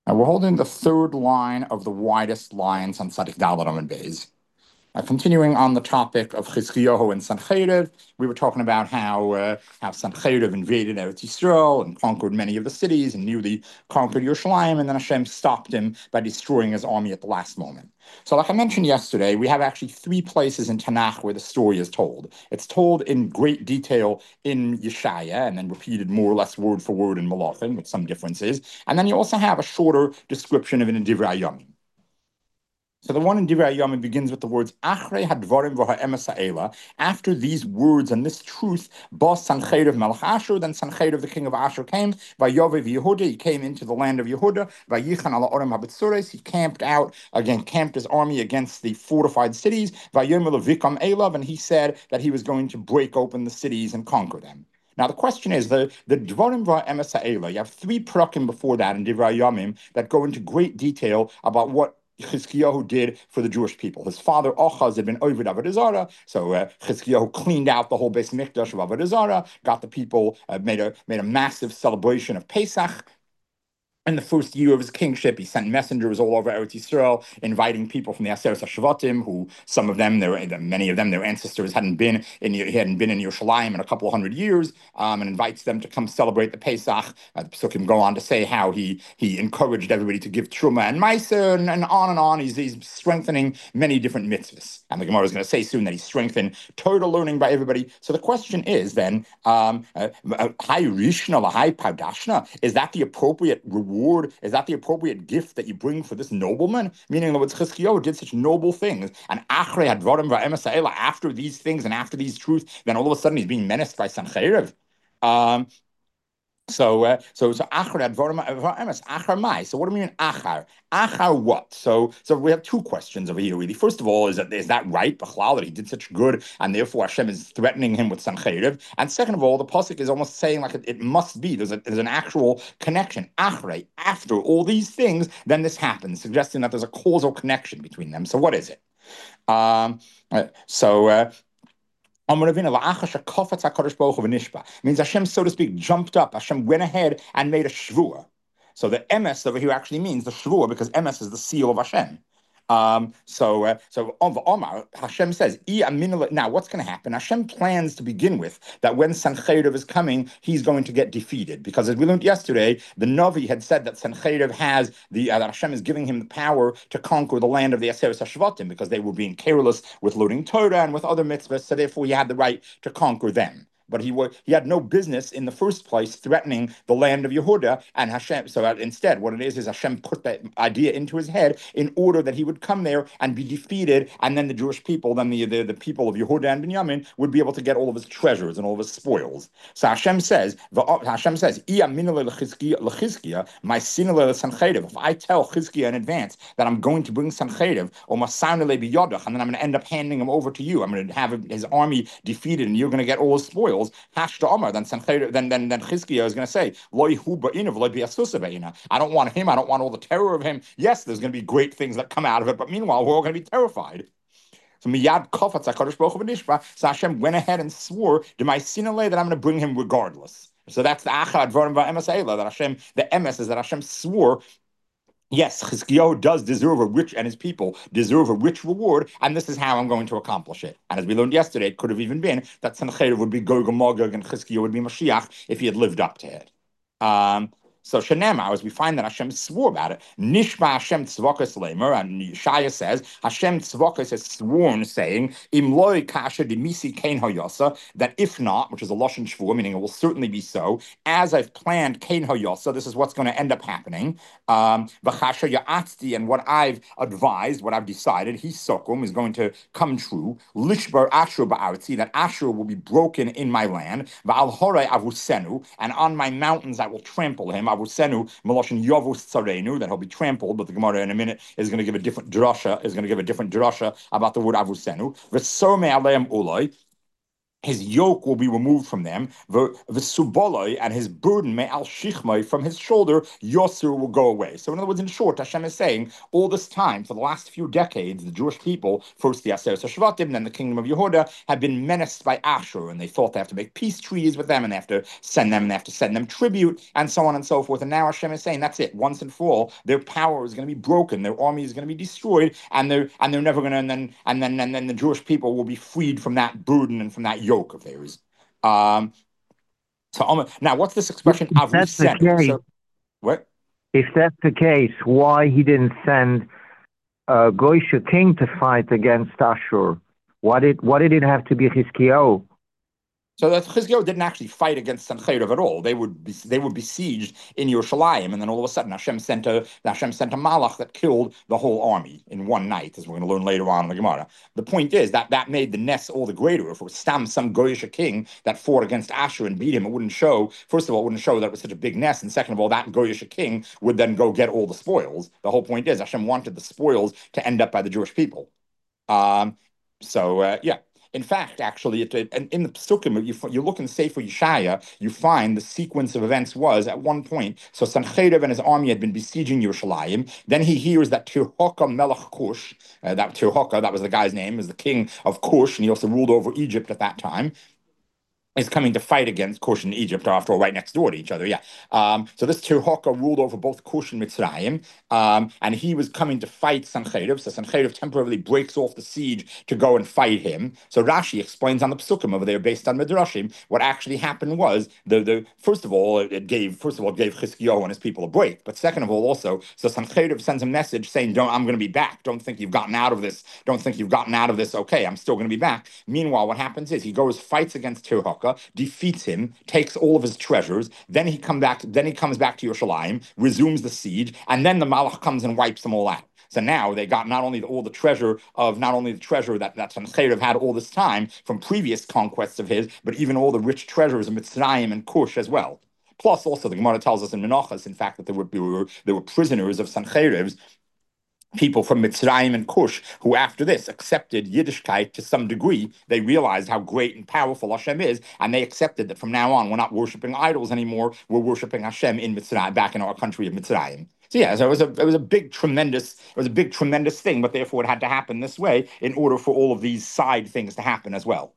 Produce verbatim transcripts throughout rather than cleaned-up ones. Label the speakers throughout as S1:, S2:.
S1: Now we're holding the third line of the widest lines on Tzadik Dalet Amud Beis. Uh, continuing on the topic of Chizkiyahu and Sancheriv, we were talking about how uh, how Sancheriv invaded Eretz Yisrael and conquered many of the cities and nearly conquered Yerushalayim, and then Hashem stopped him by destroying his army at the last moment. So, like I mentioned yesterday, we have actually three places in Tanakh where the story is told. It's told in great detail in Yeshaya, and then repeated more or less word for word in Malachim, with some differences. And then you also have a shorter description of it in Divrei Hayamim. So the one in Divrei Hayamim begins with the words Achrei hadvarim v'ha'emes ha'ela. After these words and this truth, Bas Sancheriv Melech Ashur, then Sancheriv the king of Ashur came. Vayovev Yehuda, he came into the land of Yehuda. Vayichan ala Orem haBetzores, he camped out again, camped his army against the fortified cities. Vayomer levikam elav, and he said that he was going to break open the cities and conquer them. Now the question is the the Dvarim v'ha'emes ha'ela. You have three prakim before that in Divrei Hayamim that go into great detail about what Chizkiyahu did for the Jewish people. His father Achaz had been Oved Avodah Zarah, so uh, Chizkiyahu cleaned out the whole Beis Mikdash of Avodah Zarah, got the people, uh, made a made a massive celebration of Pesach. In the first year of his kingship, he sent messengers all over Eretz Yisrael, inviting people from the Aseret HaShvatim, who some of them, their many of them, their ancestors hadn't been in hadn't been in Yerushalayim in a couple of hundred years, um, and invites them to come celebrate the Pesach. Uh, the Psukim go on to say how he he encouraged everybody to give truma and meiser, and, and on and on. He's he's strengthening many different mitzvahs, and the Gemara is going to say soon that he strengthened Torah learning by everybody. So the question is then, um, uh, Hai Rishna, Hai Padashna, is that the appropriate reward? Is that the appropriate gift that you bring for this nobleman? Meaning that Chizkiyahu did such noble things, and Achrei hadvarim v'ha'emes ha'ela, after these things and after these truths, then all of a sudden he's being menaced by Sancheriv. Um, So, uh, so, so achar advarim emes achar mai. So, what do we mean achar? Achar what? So, so we have two questions over here. Really, first of all, is that is that right, Bechlal, that he did such good, and therefore Hashem is threatening him with Sancheriv? And second of all, the pasuk is almost saying like it, it must be. There's a there's an actual connection. Achrei, after all these things, then this happens, suggesting that there's a causal connection between them. So, what is it? Um, uh, so. Uh, Means Hashem, so to speak, jumped up. Hashem went ahead and made a shvua. So the emes over here actually means the shvua because emes is the seal of Hashem. Um, so, uh, so Omar, Hashem says, now what's going to happen? Hashem plans to begin with that when Sancheriv is coming, he's going to get defeated. Because as we learned yesterday, the Navi had said that Sancheriv has the, uh, that Hashem is giving him the power to conquer the land of the Aseret HaShvatim because they were being careless with learning Torah and with other mitzvahs, so therefore he had the right to conquer them. But he was he had no business in the first place threatening the land of Yehuda and Hashem. So instead, what it is is Hashem put that idea into his head in order that he would come there and be defeated, and then the Jewish people, then the the, the people of Yehuda and Binyamin would be able to get all of his treasures and all of his spoils. So Hashem says, Hashem says, my Sancheriv. If I tell Chizkiah in advance that I'm going to bring Sancheriv, or Masarnele biyadach, and then I'm going to end up handing him over to you, I'm going to have his army defeated, and you're going to get all his spoils. Hashta Omar, then then then then Chizkiah is going to say, I don't want him. I don't want all the terror of him. Yes, there's going to be great things that come out of it, but meanwhile, we're all going to be terrified. So Miyad Kofatz HaKadosh Baruch Hu b'nishba. So Hashem went ahead and swore to my sinale that I'm going to bring him regardless. So that's the Achad Dvarim V'Emes Ha'ela, that Hashem, the emes is that Hashem swore. Yes, Chizkiyahu does deserve a rich, and his people deserve a rich reward, and this is how I'm going to accomplish it. And as we learned yesterday, it could have even been that Sancheriv would be Gog and Magog and Chizkiyahu would be Mashiach if he had lived up to it. Um, So Shenema, as we find that Hashem swore about it, Nishma Hashem Tzvakas Lamer, and Yeshaya says, Hashem Tzvakas has sworn, saying, Im loy kasha dimisi kain hoyasa, that if not, which is a Lashon Shvur, meaning it will certainly be so, as I've planned kain hoyasa, this is what's going to end up happening. Um, V'chasha ya'atzti, and what I've advised, what I've decided, he sokum, is going to come true. Lishbar Ashur ba'aretzi, that Ashur will be broken in my land. V'al horai avusenu, and on my mountains I will trample him. Avusenu, Meloshin Yovus Tsarenu, that he'll be trampled, but the Gemara in a minute is going to give a different drasha, is going to give a different drasha about the word Avusenu. V'sorme aleim uloi, his yoke will be removed from them, the suboloi, and his burden may al shichmai from his shoulder, yosur will go away. So in other words, in short, Hashem is saying all this time, for the last few decades, the Jewish people, first the Aseret HaShvatim, then the kingdom of Yehuda, have been menaced by Ashur, and they thought they have to make peace treaties with them, and they have to send them, and they have to send them tribute, and so on and so forth. And now Hashem is saying that's it, once and for all, their power is going to be broken, their army is going to be destroyed, and they're and they're never going to, and then and then and then the Jewish people will be freed from that burden and from that yoke of theirs. Um, so um, now, what's this expression
S2: If that's the
S1: avusenu?
S2: case,
S1: So what?
S2: if that's the case, why he didn't send uh, Goisha king to fight against Ashur? Why did why did it have to be Hiskiyahu?
S1: So that Chizkiyahu didn't actually fight against Sancheirav at all. They would be they were besieged in Yerushalayim, and then all of a sudden Hashem sent a Hashem sent a malach that killed the whole army in one night, as we're going to learn later on in the Gemara. The point is that that made the ness all the greater. If it was Stam, some Goyish king that fought against Ashur and beat him, it wouldn't show. First of all, it wouldn't show that it was such a big ness, and second of all, that Goyish king would then go get all the spoils. The whole point is Hashem wanted the spoils to end up by the Jewish people. Um, so uh, yeah. In fact, actually, it, it, in the Psukim, you, you look in Sefer Yeshaya, you find the sequence of events was at one point. So Sancheirav and his army had been besieging Yerushalayim. Then he hears that Tirhaka Melech Cush, uh, that Tirhaka, that was the guy's name, is the king of Cush, and he also ruled over Egypt at that time, is coming to fight against Cush and Egypt, after all, right next door to each other. Yeah. Um, so this Tirhaka ruled over both Cush and Mitzrayim, um, and he was coming to fight Sancheirav. So Sancheirav temporarily breaks off the siege to go and fight him. So Rashi explains on the Psukim over there, based on Midrashim, what actually happened was the the first of all it gave first of all it gave Chizkiyahu and his people a break, but second of all also, so Sancheirav sends a message saying, "Don't I'm going to be back. Don't think you've gotten out of this. Don't think you've gotten out of this. Okay, I'm still going to be back." Meanwhile, what happens is he goes fights against Tirhaka, defeats him, takes all of his treasures. Then he come back. Then he comes back to Yerushalayim, resumes the siege, and then the Malach comes and wipes them all out. So now they got not only all the treasure of not only the treasure that that Sancheirav had all this time from previous conquests of his, but even all the rich treasures of Mitzrayim and Cush as well. Plus, also the Gemara tells us in Menachos, in fact, that there were there were, there were prisoners of Sancheirav's, people from Mitzrayim and Cush, who after this accepted Yiddishkeit to some degree. They realized how great and powerful Hashem is, and they accepted that from now on, we're not worshiping idols anymore, we're worshiping Hashem in Mitzrayim, back in our country of Mitzrayim. So yeah, so it was a it was a big tremendous it was a big tremendous thing, but therefore it had to happen this way in order for all of these side things to happen as well.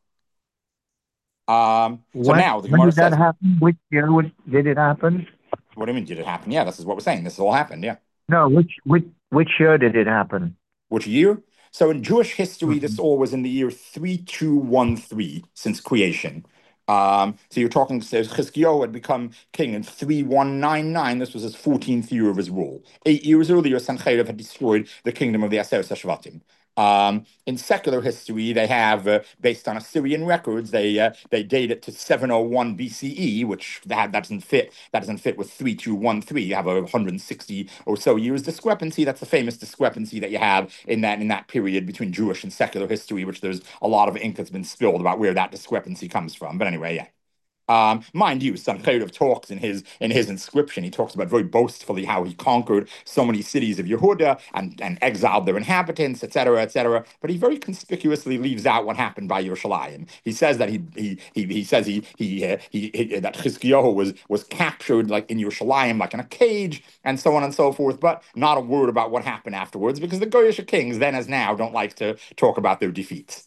S1: Um, so
S2: When
S1: now the
S2: when
S1: Gemara
S2: did that
S1: says,
S2: happen? Which year would, did it happen?
S1: "What do you mean? Did it happen? Yeah, this is what we're saying. This all happened. Yeah."
S2: No, which which which year did it happen?
S1: Which year? So in Jewish history, this
S2: Mhm.
S1: all was in the year three two one three since creation. Um, so you're talking, says Chizkiyahu had become king in three one nine nine. This was his fourteenth year of his rule. Eight years earlier, Sancheirav had destroyed the kingdom of the Aseret HaShvatim. Um, in secular history, they have, uh, based on Assyrian records, they uh, they date it to seven oh one B C E, which that, that doesn't fit. That doesn't fit with three two one three. You have a one hundred sixty or so years discrepancy. That's the famous discrepancy that you have in that in that period between Jewish and secular history, which there's a lot of ink that's been spilled about where that discrepancy comes from. But anyway, yeah. Um, mind you, Sancheirav talks in his in his inscription. He talks about very boastfully how he conquered so many cities of Yehuda and, and exiled their inhabitants, et cetera, et cetera. But he very conspicuously leaves out what happened by Yerushalayim. He says that he he he, he says he he, uh, he he that Chizkiyahu was was captured like in Yerushalayim, like in a cage, and so on and so forth. But not a word about what happened afterwards, because the Goyish kings, then as now, don't like to talk about their defeats.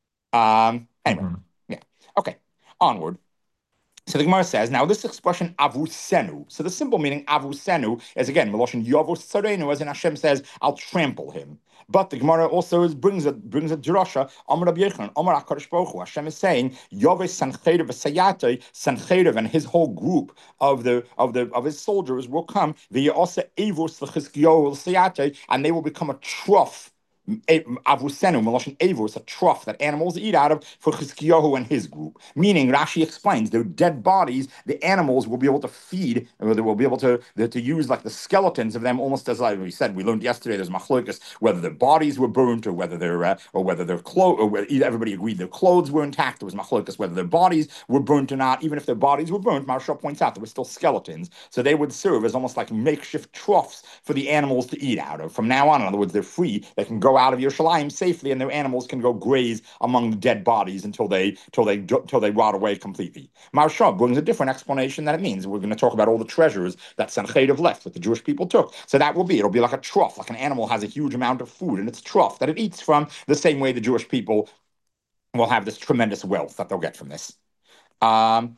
S1: Um, anyway,
S2: Mhm.
S1: yeah, okay, onward. So the Gemara says, now this expression avusenu. So the simple meaning avusenu is again Meloshin Yavus Tzarenu, as in Hashem says, "I'll trample him." But the Gemara also is, brings a brings a drasha. Amar Rabbi Yochanan, Amar Hakadosh Baruch Hu. Hashem is saying, "Yavus Sancheirav v'Sayatei, Sancheirav and his whole group of the of the of his soldiers will come. V'yasa Avos l'Chizkiyahu l'Sayatei, and they will become a trough." Avusenu, Meloshin Avos, a trough that animals eat out of for Chizkiyahu and his group. Meaning, Rashi explains, their dead bodies, the animals will be able to feed, or they will be able to, to use like the skeletons of them, almost as like we said, we learned yesterday, there's machlokas, whether their bodies were burnt or whether their uh, or whether their clothes, or whether, everybody agreed their clothes were intact. There was machlokas whether their bodies were burnt or not. Even if their bodies were burnt, Maharsha points out there were still skeletons, so they would serve as almost like makeshift troughs for the animals to eat out of. From now on, in other words, they're free. They can go go out of Yerushalayim safely, and their animals can go graze among the dead bodies until they till they till they rot away completely. Maharsha brings a different explanation that it means. We're going to talk about all the treasures that Sancheriv left, that the Jewish people took. So that will be, it'll be like a trough, like an animal has a huge amount of food in its trough that it eats from, the same way the Jewish people will have this tremendous wealth that they'll get from this. Um,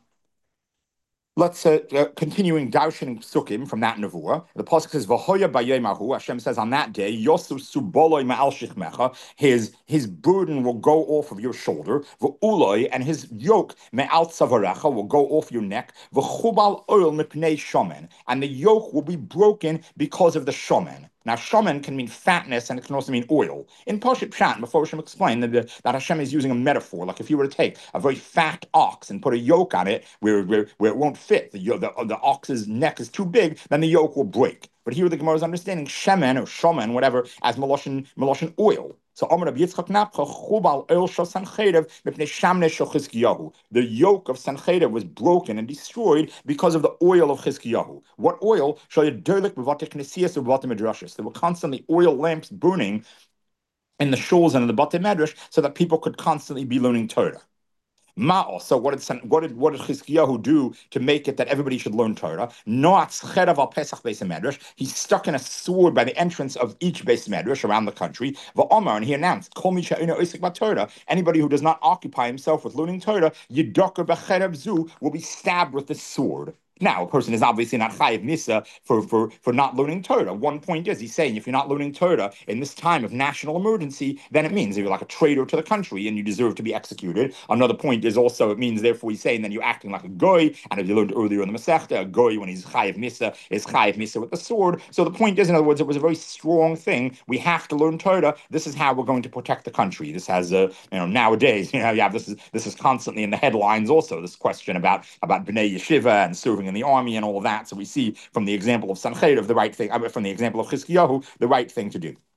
S1: Let's uh, uh, continuing Darshan Psukim from that Nevuah. The pasuk says, "V'hoya b'yemahu." Hashem says, on that day, "Yosu suboloi ma'al shichmecha." His his burden will go off of your shoulder. V'uloi, and his yoke me'al tzavarecha will go off your neck. V'chubal oil mipnei shomen, and the yoke will be broken because of the shomen. Now, shomen can mean fatness, and it can also mean oil. In Pashup Pshat, before Hashem explained that, the, that Hashem is using a metaphor, like if you were to take a very fat ox and put a yoke on it where, where, where it won't fit, the, the, the ox's neck is too big, then the yoke will break. But here the Gemara is understanding shemen or shomen, whatever, as meloshin, meloshin oil. So Amar Rabbi Yitzchak Napcha chubal oil shel Sancheriv mipnei shamnei shel Chizkiyahu. The yoke of Sancheriv was broken and destroyed because of the oil of Chizkiyahu. What oil? Shel Yederlik b'vatei knesiyos u'b'vatei midrashos. There were constantly oil lamps burning in the shuls and in the batei medrash so that people could constantly be learning Torah. Ma'o. So what did what did what did Chizkiyahu do to make it that everybody should learn Torah? Noatz cherav al pesach beis medrash. He stuck in a sword by the entrance of each beis medrash around the country. Va'omar, and he announced, Kol mi she'eino osek b'Torah. Anybody who does not occupy himself with learning Torah, yidoker b'cherav zu, will be stabbed with this sword. Now, a person is obviously not chayiv misa for, for, for not learning Torah. One point is, he's saying, if you're not learning Torah in this time of national emergency, then it means you're like a traitor to the country and you deserve to be executed. Another point is also, it means, therefore, he's saying that you're acting like a goy, and as you learned earlier in the Masechta, a goy, when he's chayiv misa, is chayiv misa with the sword. So the point is, in other words, it was a very strong thing. We have to learn Torah. This is how we're going to protect the country. This has, a, you know, nowadays, you know, you have this is this is constantly in the headlines also, this question about, about Bnei Yeshiva and serving in the army and all of that. So we see from the example of Sancheriv the right thing, I mean, from the example of Chizkiyahu, the right thing to do.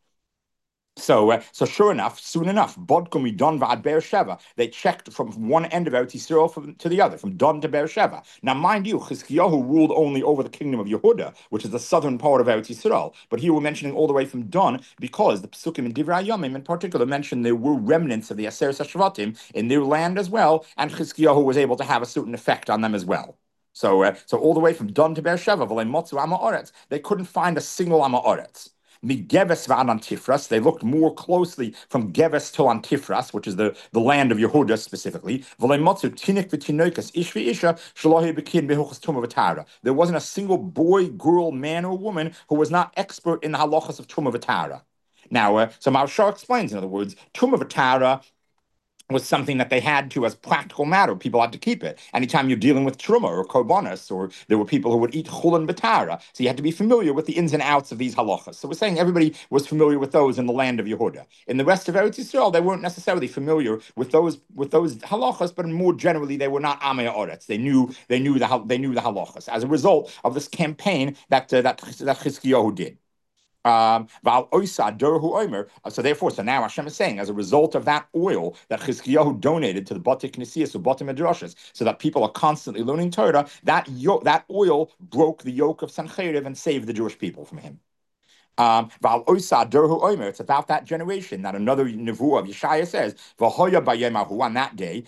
S1: So, uh, so sure enough, soon enough, Bodkum Don Vad Beersheva. They checked from one end of Eretz Yisrael to the other, from Don to Beersheva. Now, mind you, Chizkiyahu ruled only over the kingdom of Yehuda, which is the southern part of Eretz Yisrael. But here we're mentioning all the way from Don because the Psukim in Divrei Yomim in particular mentioned there were remnants of the Aseret HaShvatim in their land as well, and Chizkiyahu was able to have a certain effect on them as well. So, uh, so all the way from Don to Beersheva, they couldn't find a single Amaretz. Geves v'ad Antifras, they looked more closely from Geves to Antifras, which is the, the land of Yehuda specifically. There wasn't a single boy, girl, man, or woman who was not expert in the halachas of Tumah v'Tara. Now, uh, so Maharsha explains, in other words, Tumah v'Tara was something that they had to, as practical matter, people had to keep it. Anytime you're dealing with truma or korbanos, or there were people who would eat chulin b'tara, so you had to be familiar with the ins and outs of these halachas. So we're saying everybody was familiar with those in the land of Yehuda. In the rest of Eretz Yisrael, they weren't necessarily familiar with those with those halachas, but more generally, they were not amei oretz. They knew they knew the they knew the halachas as a result of this campaign that uh, that that Chizkiyahu did. Um, so therefore, so now Hashem is saying, as a result of that oil that Chizkiyahu donated to the Batei Knesiyos or Batei Midrashos, so that people are constantly learning Torah, that yo- that oil broke the yoke of Sancheriv and saved the Jewish people from him. Um, it's about that generation that another nevuah of Yeshaya says, on that day,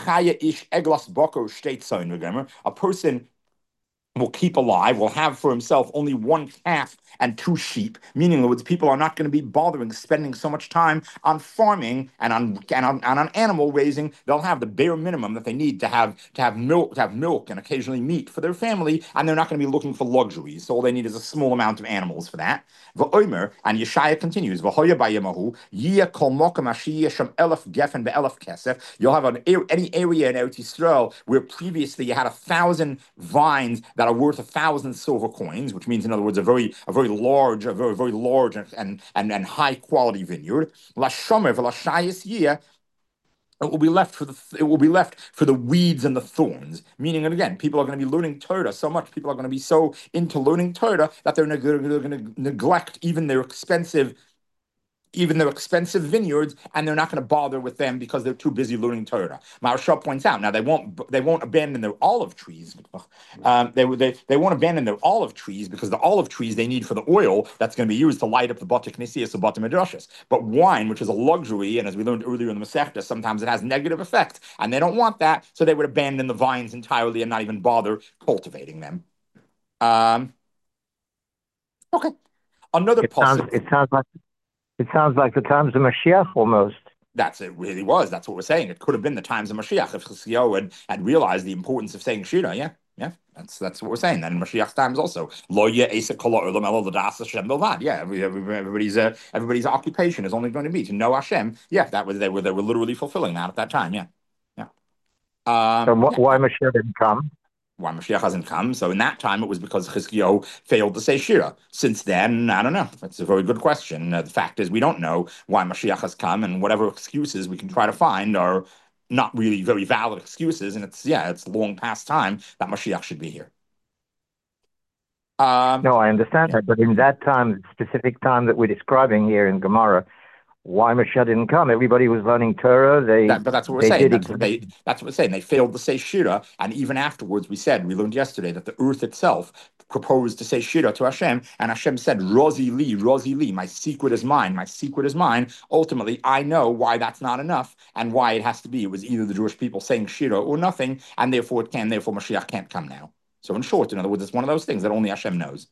S1: a person will keep alive, will have for himself only one calf and two sheep, meaning, in other words, people are not going to be bothering spending so much time on farming and on and on, and on animal raising. They'll have the bare minimum that they need to have to have milk, to have milk and occasionally meat for their family, and they're not going to be looking for luxuries. So all they need is a small amount of animals for that. V'omer, and Yeshaya continues, V'hoya b'yemahu, yiyeh kol mokem asher yeshem elef gefen be'elef kesef. You'll have an, any area in Eretz Yisrael where previously you had a thousand vines that are worth a thousand silver coins, which means, in other words, a very, a very large, a very, very large and and, and high quality vineyard. La shomer v'lashayis yiyeh. It will be left for the it will be left for the weeds and the thorns. Meaning, and again, people are going to be learning Torah so much. People are going to be so into learning Torah that they're, they're going to neglect even their expensive even their expensive vineyards, and they're not going to bother with them because they're too busy learning Torah. Maharsha points out now they won't they won't abandon their olive trees. Um, they, they they won't abandon their olive trees because the olive trees they need for the oil that's going to be used to light up the Bata Knesias or Bata Midrashas. But wine, which is a luxury, and as we learned earlier in the Masechta, sometimes it has negative effect, and they don't want that, so they would abandon the vines entirely and not even bother cultivating them. Um, okay, another
S2: It sounds
S1: pasuk.
S2: it sounds like it sounds like the times of Mashiach almost.
S1: That's it really was. That's what we're saying. It could have been the times of Mashiach if Chizkiyahu had, had realized the importance of saying Shira. Yeah, yeah. That's that's what we're saying. Then in Mashiach's times also. Lo Esa Hashem Bilvad. Yeah, every, every, everybody's uh, everybody's occupation is only going to be to know Hashem. Yeah, that was they were they were literally fulfilling that at that time. Yeah, yeah.
S2: So
S1: Um,
S2: wh-
S1: yeah.
S2: why Mashiach didn't come?
S1: Why Mashiach hasn't come. So in that time, it was because Chizkiyahu failed to say Shira. Since then, I don't know. That's a very good question. Uh, the fact is, we don't know why Mashiach has come, and whatever excuses we can try to find are not really very valid excuses. And it's, yeah, it's long past time that Mashiach should be here. Um,
S2: No, I understand
S1: yeah.
S2: that, but in that time, specific time that we're describing here in Gemara, why Mashiach didn't come? Everybody was learning Torah. They
S1: That, but that's what we're
S2: they
S1: saying.
S2: did
S1: That's what
S2: exactly.
S1: they. That's what we're saying. They failed to say Shira, and even afterwards, we said we learned yesterday that the earth itself proposed to say Shira to Hashem, and Hashem said, "Rozi li, Rozi li, my secret is mine. My secret is mine." Ultimately, I know why that's not enough, and why it has to be. It was either the Jewish people saying Shira or nothing, and therefore it can. Therefore, Mashiach can't come now. So, in short, in other words, it's one of those things that only Hashem knows.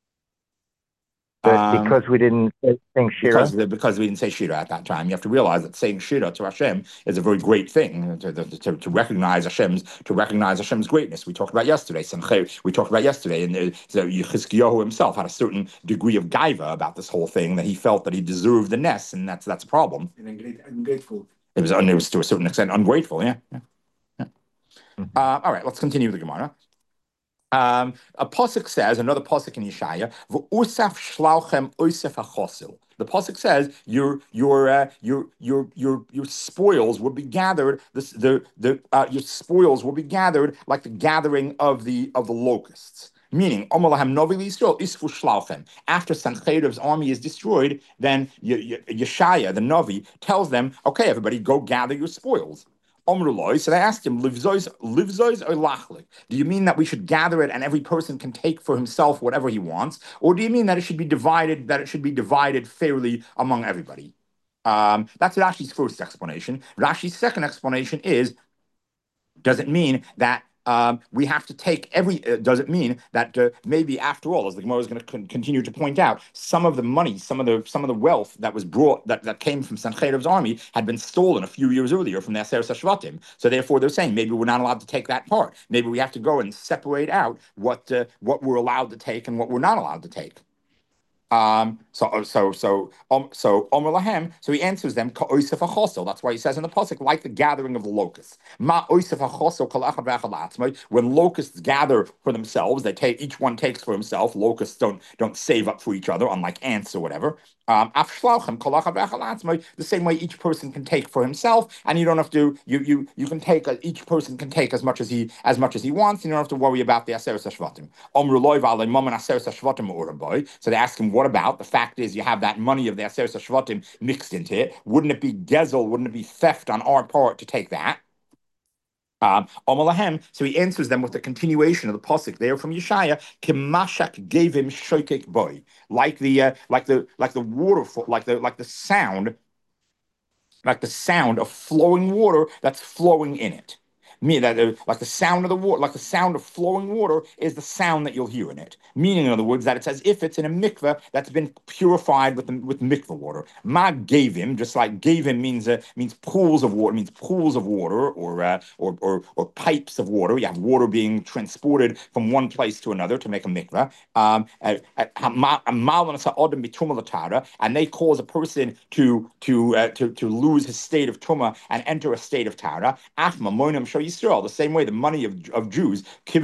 S2: But
S1: Um,
S2: because we didn't think
S1: because
S2: Shira,
S1: because we didn't say Shira at that time. You have to realize that saying Shira to Hashem is a very great thing to, to, to recognize Hashem's to recognize Hashem's greatness. We talked about yesterday. We talked about yesterday, and uh, so Chizkiyahu himself had a certain degree of gaiva about this whole thing, that he felt that he deserved the ness, and that's that's a problem.
S3: And ungrateful.
S1: It was it was to a certain extent ungrateful. Yeah. yeah, yeah.
S2: mm-hmm.
S1: Uh, all right, let's continue with the Gemara. Um, a pasuk says, another pasuk in Yeshaya, "V'usaf shlauchem oisef hachosil." The pasuk says, "Your your uh, your your your your spoils will be gathered. This, the the uh, your spoils will be gathered like the gathering of the of the locusts." Meaning, after Sancheriev's army is destroyed, then Yeshaya, the Navi, tells them, "Okay, everybody, go gather your spoils." Omruloi, so they asked him, Livzois, Livzois or Lachlik? Do you mean that we should gather it and every person can take for himself whatever he wants? Or do you mean that it should be divided, that it should be divided fairly among everybody? Um, that's Rashi's first explanation. Rashi's second explanation is, does it mean that um, we have to take every, uh, does it mean that uh, maybe after all, as the Gemara is going to con- continue to point out, some of the money, some of the some of the wealth that was brought, that, that came from Sancherev's army had been stolen a few years earlier from the Aseret Shvatim. So therefore they're saying maybe we're not allowed to take that part. Maybe we have to go and separate out what uh, what we're allowed to take and what we're not allowed to take. Um, so so so um so Omer Lahem, so he answers them ka'osef hachosel. That's why he says in the pasuk, like the gathering of the locusts. Ma osef hachosel kol echad v'echad la'atzmai. When locusts gather for themselves, they take each one takes for himself. Locusts don't don't save up for each other, unlike ants or whatever. Um, the same way each person can take for himself, and you don't have to. You you you can take. A, each person can take as much as he as much as he wants, and you don't have to worry about the aseret hashvatim. So they ask him, what about the fact is you have that money of the aseret hashvatim mixed into it? Wouldn't it be gezel? Wouldn't it be theft on our part to take that? Um, so he answers them with the continuation of the pasuk there from Yeshaya. Kimashak gave him shokek boy, like the uh, like the like the waterfall, like the like the sound, like the sound of flowing water that's flowing in it. Meaning that uh, like the sound of the water, like the sound of flowing water is the sound that you'll hear in it. Meaning, in other words, that it's as if it's in a mikveh that's been purified with the, with mikveh water. Ma gave him, just like gave him means uh, means pools of water, means pools of water or, uh, or or or pipes of water. You have water being transported from one place to another to make a mikveh. Um, uh, uh, and they cause a person to to uh, to to lose his state of tuma and enter a state of tara. Yisrael, the same way the money of, of Jews,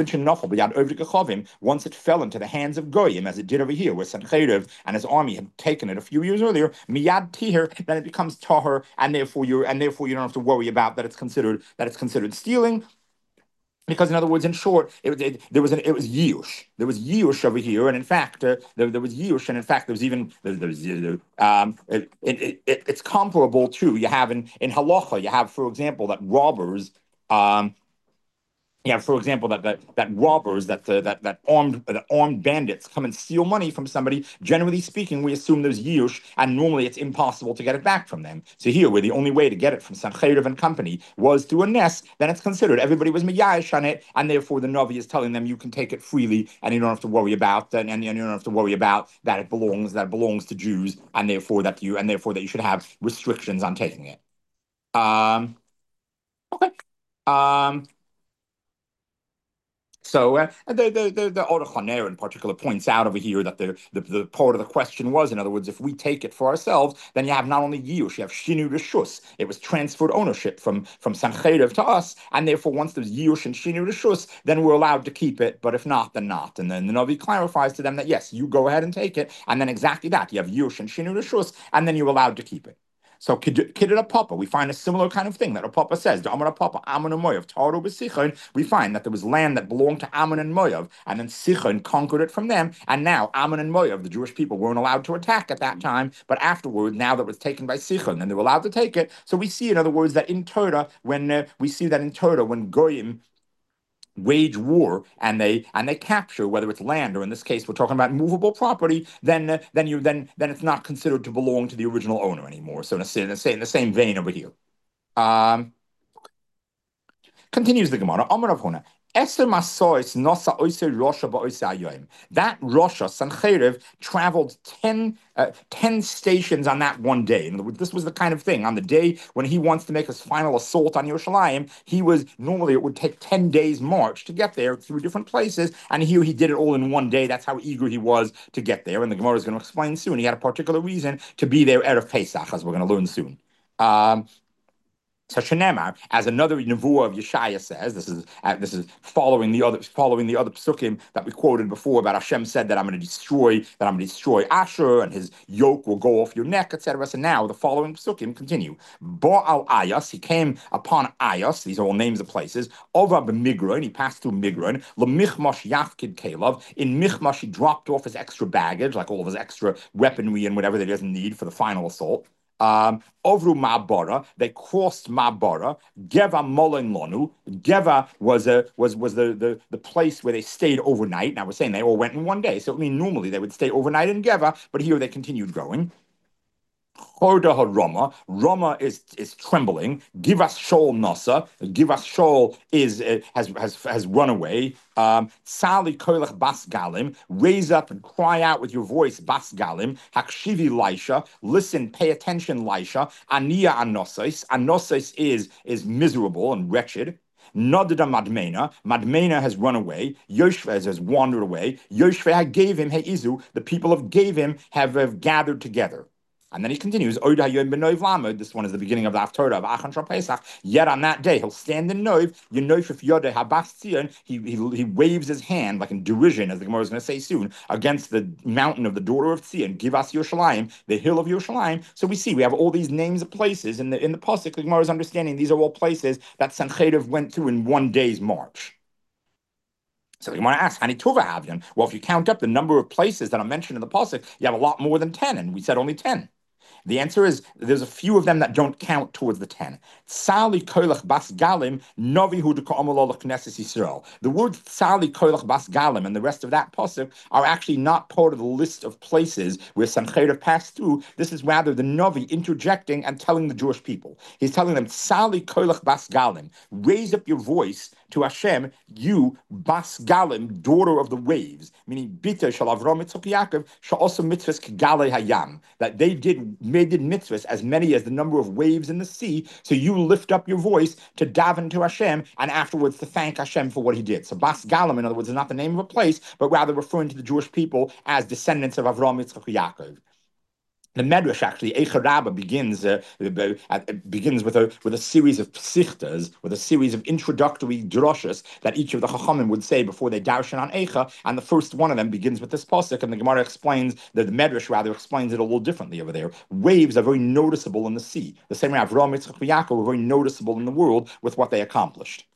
S1: once it fell into the hands of Goyim, as it did over here, where Sancheriv and his army had taken it a few years earlier, miyad tihir, then it becomes tahir, and therefore you and therefore you don't have to worry about that it's considered that it's considered stealing. Because in other words, in short, it, it, there was an, it was Yush. There was Yush over here, and in fact, uh, there, there was Yush, and in fact, there was even there, there was, uh, um, it, it, it, it's comparable to you have in in halacha. You have, for example, that robbers. Um, yeah, for example, that that, that robbers, that uh, that that armed that armed bandits come and steal money from somebody. Generally speaking, we assume there's yush, and normally it's impossible to get it back from them. So here, where the only way to get it from Sancheriv and company was through a nest, then it's considered everybody was miyayish on it, and therefore the Navi is telling them you can take it freely, and you don't have to worry about and, and you don't have to worry about that it belongs that it belongs to Jews, and therefore that you and therefore that you should have restrictions on taking it. Um, okay. Um, So uh, the the the, the Aruch HaNer in particular points out over here that the, the the part of the question was, in other words, if we take it for ourselves, then you have not only Yush, you have Shinu Rishus. It was transferred ownership from from Sancheiriv to us, and therefore once there's Yush and Shinu Rishus, then we're allowed to keep it. But if not, then not. And then the Navi clarifies to them that yes, you go ahead and take it, and then exactly that, you have Yush and Shinu Rishus, and then you're allowed to keep it. So Kiddush Papa, we find a similar kind of thing that Papa says. The Amar Papa, Ammon and Moav, Taru b'Sichon. We find that there was land that belonged to Ammon and Moav, and then Sichon conquered it from them. And now Ammon and Moav, the Jewish people, weren't allowed to attack at that time. But afterward, now that it was taken by Sichon, then they were allowed to take it. So we see, in other words, that in Torah, when uh, we see that in Torah, when Goyim wage war and they and they capture, whether it's land or in this case we're talking about movable property, then uh, then you then then it's not considered to belong to the original owner anymore. So in the, in the, same, in the same vein over here. Um, continues the Gemara. Amar Rav Huna. Esther Masois Nosa Oise Rosha Ba'oise Ayoim. That Rosha, Sancheriv, traveled ten, uh, ten stations on that one day. In other words, this was the kind of thing. On the day when he wants to make his final assault on Yerushalayim, he was, normally it would take ten days march to get there through different places, and here he did it all in one day. That's how eager he was to get there, and the Gemara is going to explain soon. He had a particular reason to be there Erev Pesach, as we're going to learn soon. Um, So Shenemar, as another nevuah of Yeshaya says, this is uh, this is following the other following the other psukim that we quoted before about Hashem said that I'm going to destroy that I'm going to destroy Asher and his yoke will go off your neck, et cetera. So now the following psukim continue. Bo'al Ayas, he came upon Ayas. These are all names of places. Ova b'Migron, he passed through Migron. L'michmash Yafkid Kalev. In Michmash, he dropped off his extra baggage, like all of his extra weaponry and whatever that he doesn't need for the final assault. Um, Ovru Ma'bara, they crossed Ma'bara. Geva Molin Lonu. Geva was a was was the, the the place where they stayed overnight. Now we're saying they all went in one day, so I mean normally they would stay overnight in Geva, but here they continued going. Horda Rama. Rama is is trembling. Givas Shol Nasa. Givas Shol is uh, has has has run away. Um, Sali Koilach Bas Galim. Raise up and cry out with your voice, Bas Galim. Hakshivi Laisha. Listen, pay attention, Laisha. Ania Anosis. Anosis is is miserable and wretched. Nodida Madmena. Madmena has run away. Yoshvez has wandered away. Yoshveh gave him Heizu. The people of gave him have, have gathered together. And then he continues, Od Hayom b'Noiv Lamed. This one is the beginning of the Haftarah of Achan Shal Pesach. Yet on that day, he'll stand in Noiv, Yenoifif Yodeh Habas Tzion. He, he he waves his hand, like in derision, as the Gemara is going to say soon, against the mountain of the daughter of Tzion, Givas Yerushalayim, the hill of Yerushalayim. So we see, we have all these names of places in the in the Pasuk. The Gemara is understanding these are all places that Sancheriv went through in one day's march. So you want to ask, Hani Tuva Havyan? Well, if you count up the number of places that are mentioned in the Pasuk, you have a lot more than ten, and we said only ten. The answer is there's a few of them that don't count towards the ten. Sali koilach bas galim novi hu deka'amalolach knesses Yisrael. The word sali koilach bas galim and the rest of that pasuk are actually not part of the list of places where Sancheriv passed through. This is rather the novi interjecting and telling the Jewish people. He's telling them sali koilach bas galim. Raise up your voice to Hashem, you bas galim, daughter of the waves, meaning bita shal Avram Yitzchak Yaakov shal also mitzvahs k'galei hayam, that they did. They did mitzvahs as many as the number of waves in the sea. So you lift up your voice to daven to Hashem and afterwards to thank Hashem for what he did. So Bas Galim, in other words, is not the name of a place, but rather referring to the Jewish people as descendants of Avram, Yitzchak, Yaakov. The Medrash actually, Eicha Rabbah, begins uh, uh, begins with a with a series of psichtas, with a series of introductory droshes that each of the Chachamim would say before they darshan on Eicha, and the first one of them begins with this pasuk, and the Gemara explains that the Medrash rather explains it a little differently over there. Waves are very noticeable in the sea, the same way Avram, Yitzchak, Yaakov were very noticeable in the world with what they accomplished.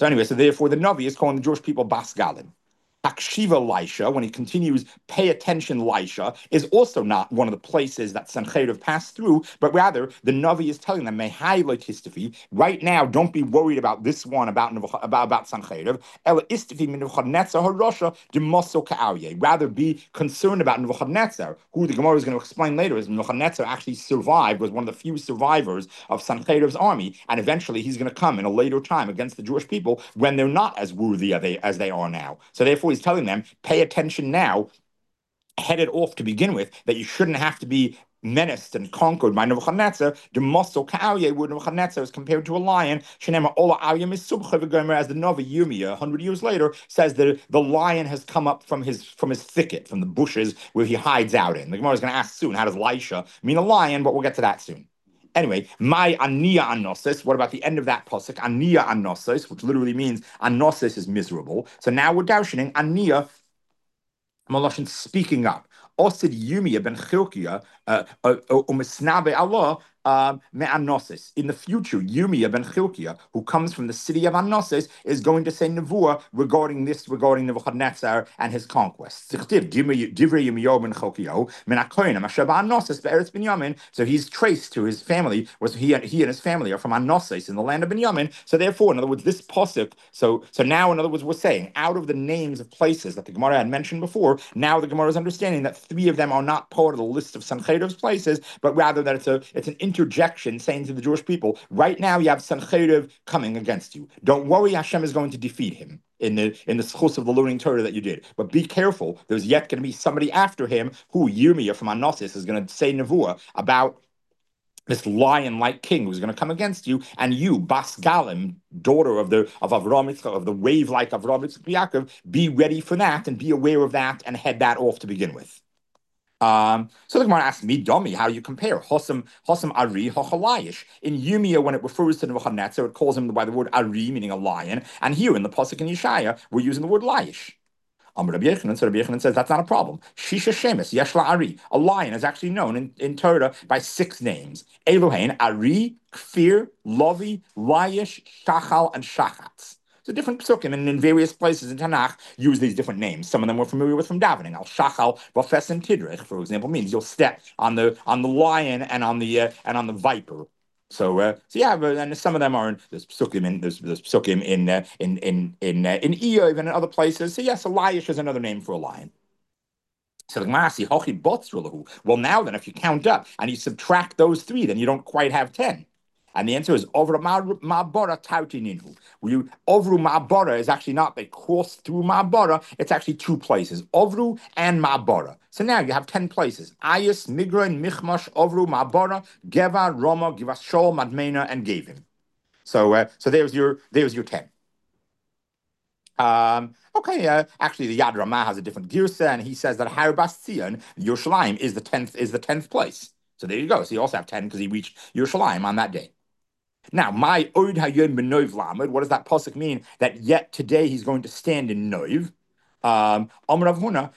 S1: So anyway, so therefore the Navi is calling the Jewish people Bas Galim. Hakshiva Laisha, when he continues, pay attention Laisha, is also not one of the places that Sancheriv passed through, but rather the Navi is telling them, Mehai Lotistifi, right now, don't be worried about this one, about about, about Sancheriv, Ela Istifi Nebuchadnezzar Harosha, Demoso Ka'arye. Rather be concerned about Nebuchadnezzar, who the Gemara is going to explain later is Nebuchadnezzar actually survived, was one of the few survivors of Sancheriv's army, and eventually he's going to come in a later time against the Jewish people when they're not as worthy as they, as they are now. So therefore, he's telling them, pay attention now, headed off to begin with, that you shouldn't have to be menaced and conquered by Nebuchadnezzar. The muscle ka'aryeh, where Nebuchadnezzar is compared to a lion. Shenema ola aryeh is subcha v'gomer, as the Navi Yirmiyah, a hundred years later, says that the lion has come up from his from his thicket, from the bushes where he hides out in. The Gemara is going to ask soon, how does Laisha mean a lion? But we'll get to that soon. Anyway, my aniya anosis. What about the end of that pasuk? Aniya anosis, which literally means anosis is miserable. So now we're darshaning aniya, maloshin, speaking up. Osid Yumia ben Chilkia umisnabe Allah me'anosis. In the future, Yumia ben Chilkia, who comes from the city of Anosis, is going to say nevuah regarding this, regarding Nebuchadnezzar and his conquests. So he's traced to his family. Was he and he and his family are from Anosis in the land of Binyamin. So therefore, in other words, this pasuk. So so now, in other words, we're saying out of the names of places that the Gemara had mentioned before, now the Gemara is understanding that three of them are not part of the list of Sancheriv's places, but rather that it's a it's an interjection saying to the Jewish people, right now you have Sancheriv coming against you. Don't worry, Hashem is going to defeat him in the in the schus of the learning Torah that you did. But be careful, there's yet going to be somebody after him who, Yirmiyah from Anosis, is going to say nevuah about this lion-like king who's going to come against you, and you, Bas Galim, daughter of the of Avraham Yitzchak, of the wave-like Avraham Yitzchak Yaakov, be ready for that and be aware of that and head that off to begin with. Um, so the Gemara asks me, Domi, how do you compare? Hosam, Hosam Ari, Hochalayish. In Yirmiyah, when it refers to Nebuchadnezzar, it calls him by the word Ari, meaning a lion. And here in the Pasuk in Yeshaya, we're using the word Layish. Amr Rabbi Yechanan, so Rabbi Yechanan says that's not a problem. Shisha Shemes, Yeshla Ari. A lion is actually known in, in Torah by six names. Elohein, Ari, Kfir, Lovi, Layish, Shachal, and Shachatz. So different psukim and in various places in Tanakh use these different names. Some of them we're familiar with from davening. Al Shachal, Rafes, and Tidrich, for example, means you'll step on the on the lion and on the uh, and on the viper. So, uh, so yeah, but, and some of them are in there's psukim in there's, there's psukim in uh, in in in uh, in Eov and in other places. So yes, Eliash is another name for a lion. So the Gemara asks, well, now then, if you count up and you subtract those three, then you don't quite have ten. And the answer is Ovru Ma'abara Tautininu. You Ovru Ma'abara is actually not they cross through Ma'abara, it's actually two places, Ovru and Ma'abara. So now you have ten places. Ayis, Migra, Michmash, Ovru, Ma'abara, Geva, Roma, Givas Shol, Madmena, and Gavin. So uh, so there's your there's your ten. Um, okay, uh, actually, the Yad Ramah has a different girsa, and he says that Har Bas-Tzion, Yerushalayim, is the tenth is the tenth place. So there you go. So you also have ten because he reached Yerushalayim on that day. Now, my Oid Hayom B'Nov Lamed, what does that pasuk mean? That yet today he's going to stand in Nov. Um, on that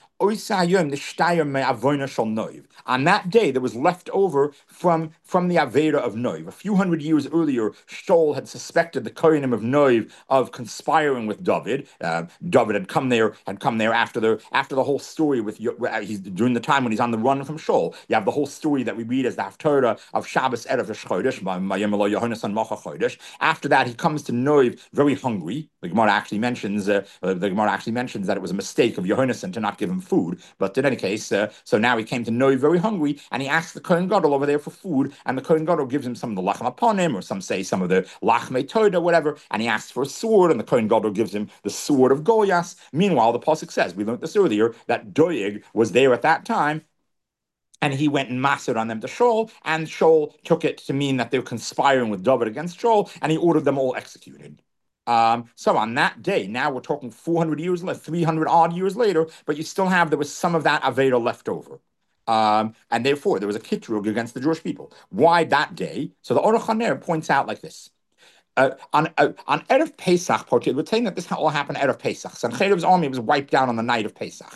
S1: day, there was left over from, from the Aveda of Nov. A few hundred years earlier, Shaul had suspected the Kohanim of Nov of conspiring with David. Uh, David had come there, had come there after the after the whole story with he's during the time when he's on the run from Shaul. You have the whole story that we read as the Haftarah of Shabbos Erev Chodesh by Yohanan Macha Chodesh. After that, he comes to Nov very hungry. The Gemara actually mentions uh, the Gemara actually mentions that it was a mistake of Yohanan to not give him food. But in any case, uh, so now he came to Nov very hungry, and he asks the Kohen Gadol over there for food, and the Kohen Gadol gives him some of the lachem aponim, or some say some of the lachmei toda, whatever, and he asks for a sword, and the Kohen Gadol gives him the sword of Goyas. Meanwhile, the pasuk says, we learned this earlier, that Doeg was there at that time, and he went and massacred on them to Shaul, and Shaul took it to mean that they were conspiring with David against Shaul, and he ordered them all executed. Um, so on that day, now we're talking four hundred years later, three hundred odd years later, but you still have, there was some of that Aveda left over. Um, and therefore, there was a kitrug against the Jewish people. Why that day? So the Aruch HaNer points out like this. Uh, on uh, on Erev Pesach, we're saying that this all happened Erev Pesach. Sancheriv's army was wiped down on the night of Pesach.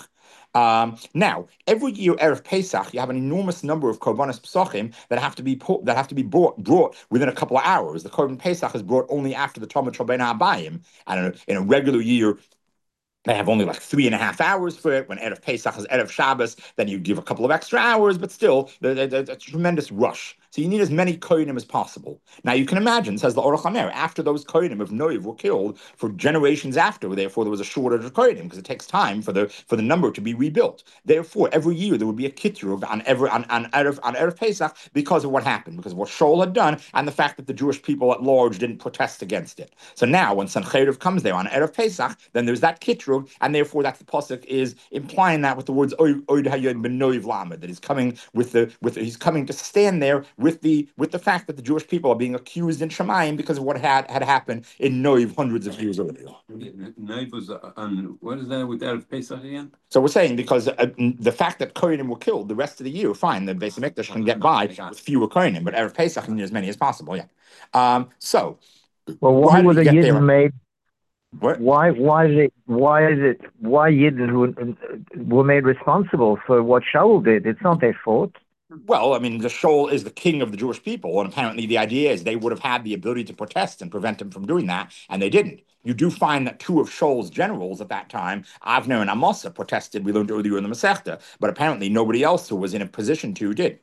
S1: Um, now, every year Erev Pesach, you have an enormous number of korbanos psachim that have to be put, that have to be brought, brought within a couple of hours. The korban Pesach is brought only after the Talmud Shabbein Habayim, and in a regular year, they have only like three and a half hours for it. When Erev Pesach is Erev Shabbos, then you give a couple of extra hours, but still, there's a tremendous rush. So you need as many kohenim as possible. Now you can imagine, says the Aruch HaNer, after those kohenim of Noiv were killed for generations after, therefore there was a shortage of kohenim because it takes time for the for the number to be rebuilt. Therefore, every year there would be a kitrug on every on on Erev on Erev Pesach because of what happened, because of what Shaul had done, and the fact that the Jewish people at large didn't protest against it. So now, when Sancheriv comes there on Erev Pesach, then there's that kitrug, and therefore that's the pasuk is implying that with the words Oid Hayod Ben Noiv Lamed, that he's coming with the with he's coming to stand there with the with the fact that the Jewish people are being accused in Shemayim because of what had had happened in Noiv hundreds of years earlier.
S3: Noiv was on what is that with Erev Pesach again?
S1: So we're saying because uh, the fact that Kohanim were killed the rest of the year, fine, the Beis Hamikdash can get by with fewer Kohanim, but Erev Pesach you need as many as possible. Yeah. Um, so
S2: well, why were the Yidden made?
S1: What?
S2: Why? Why is it? Why is it? Why Yidden who were made responsible for what Shaul did? It's not their fault.
S1: Well, I mean, the Shaul is the king of the Jewish people, and apparently the idea is they would have had the ability to protest and prevent him from doing that, and they didn't. You do find that two of Shaul's generals at that time, Avner and Amasa, protested. We learned earlier in the Masechta, but apparently nobody else who was in a position to did.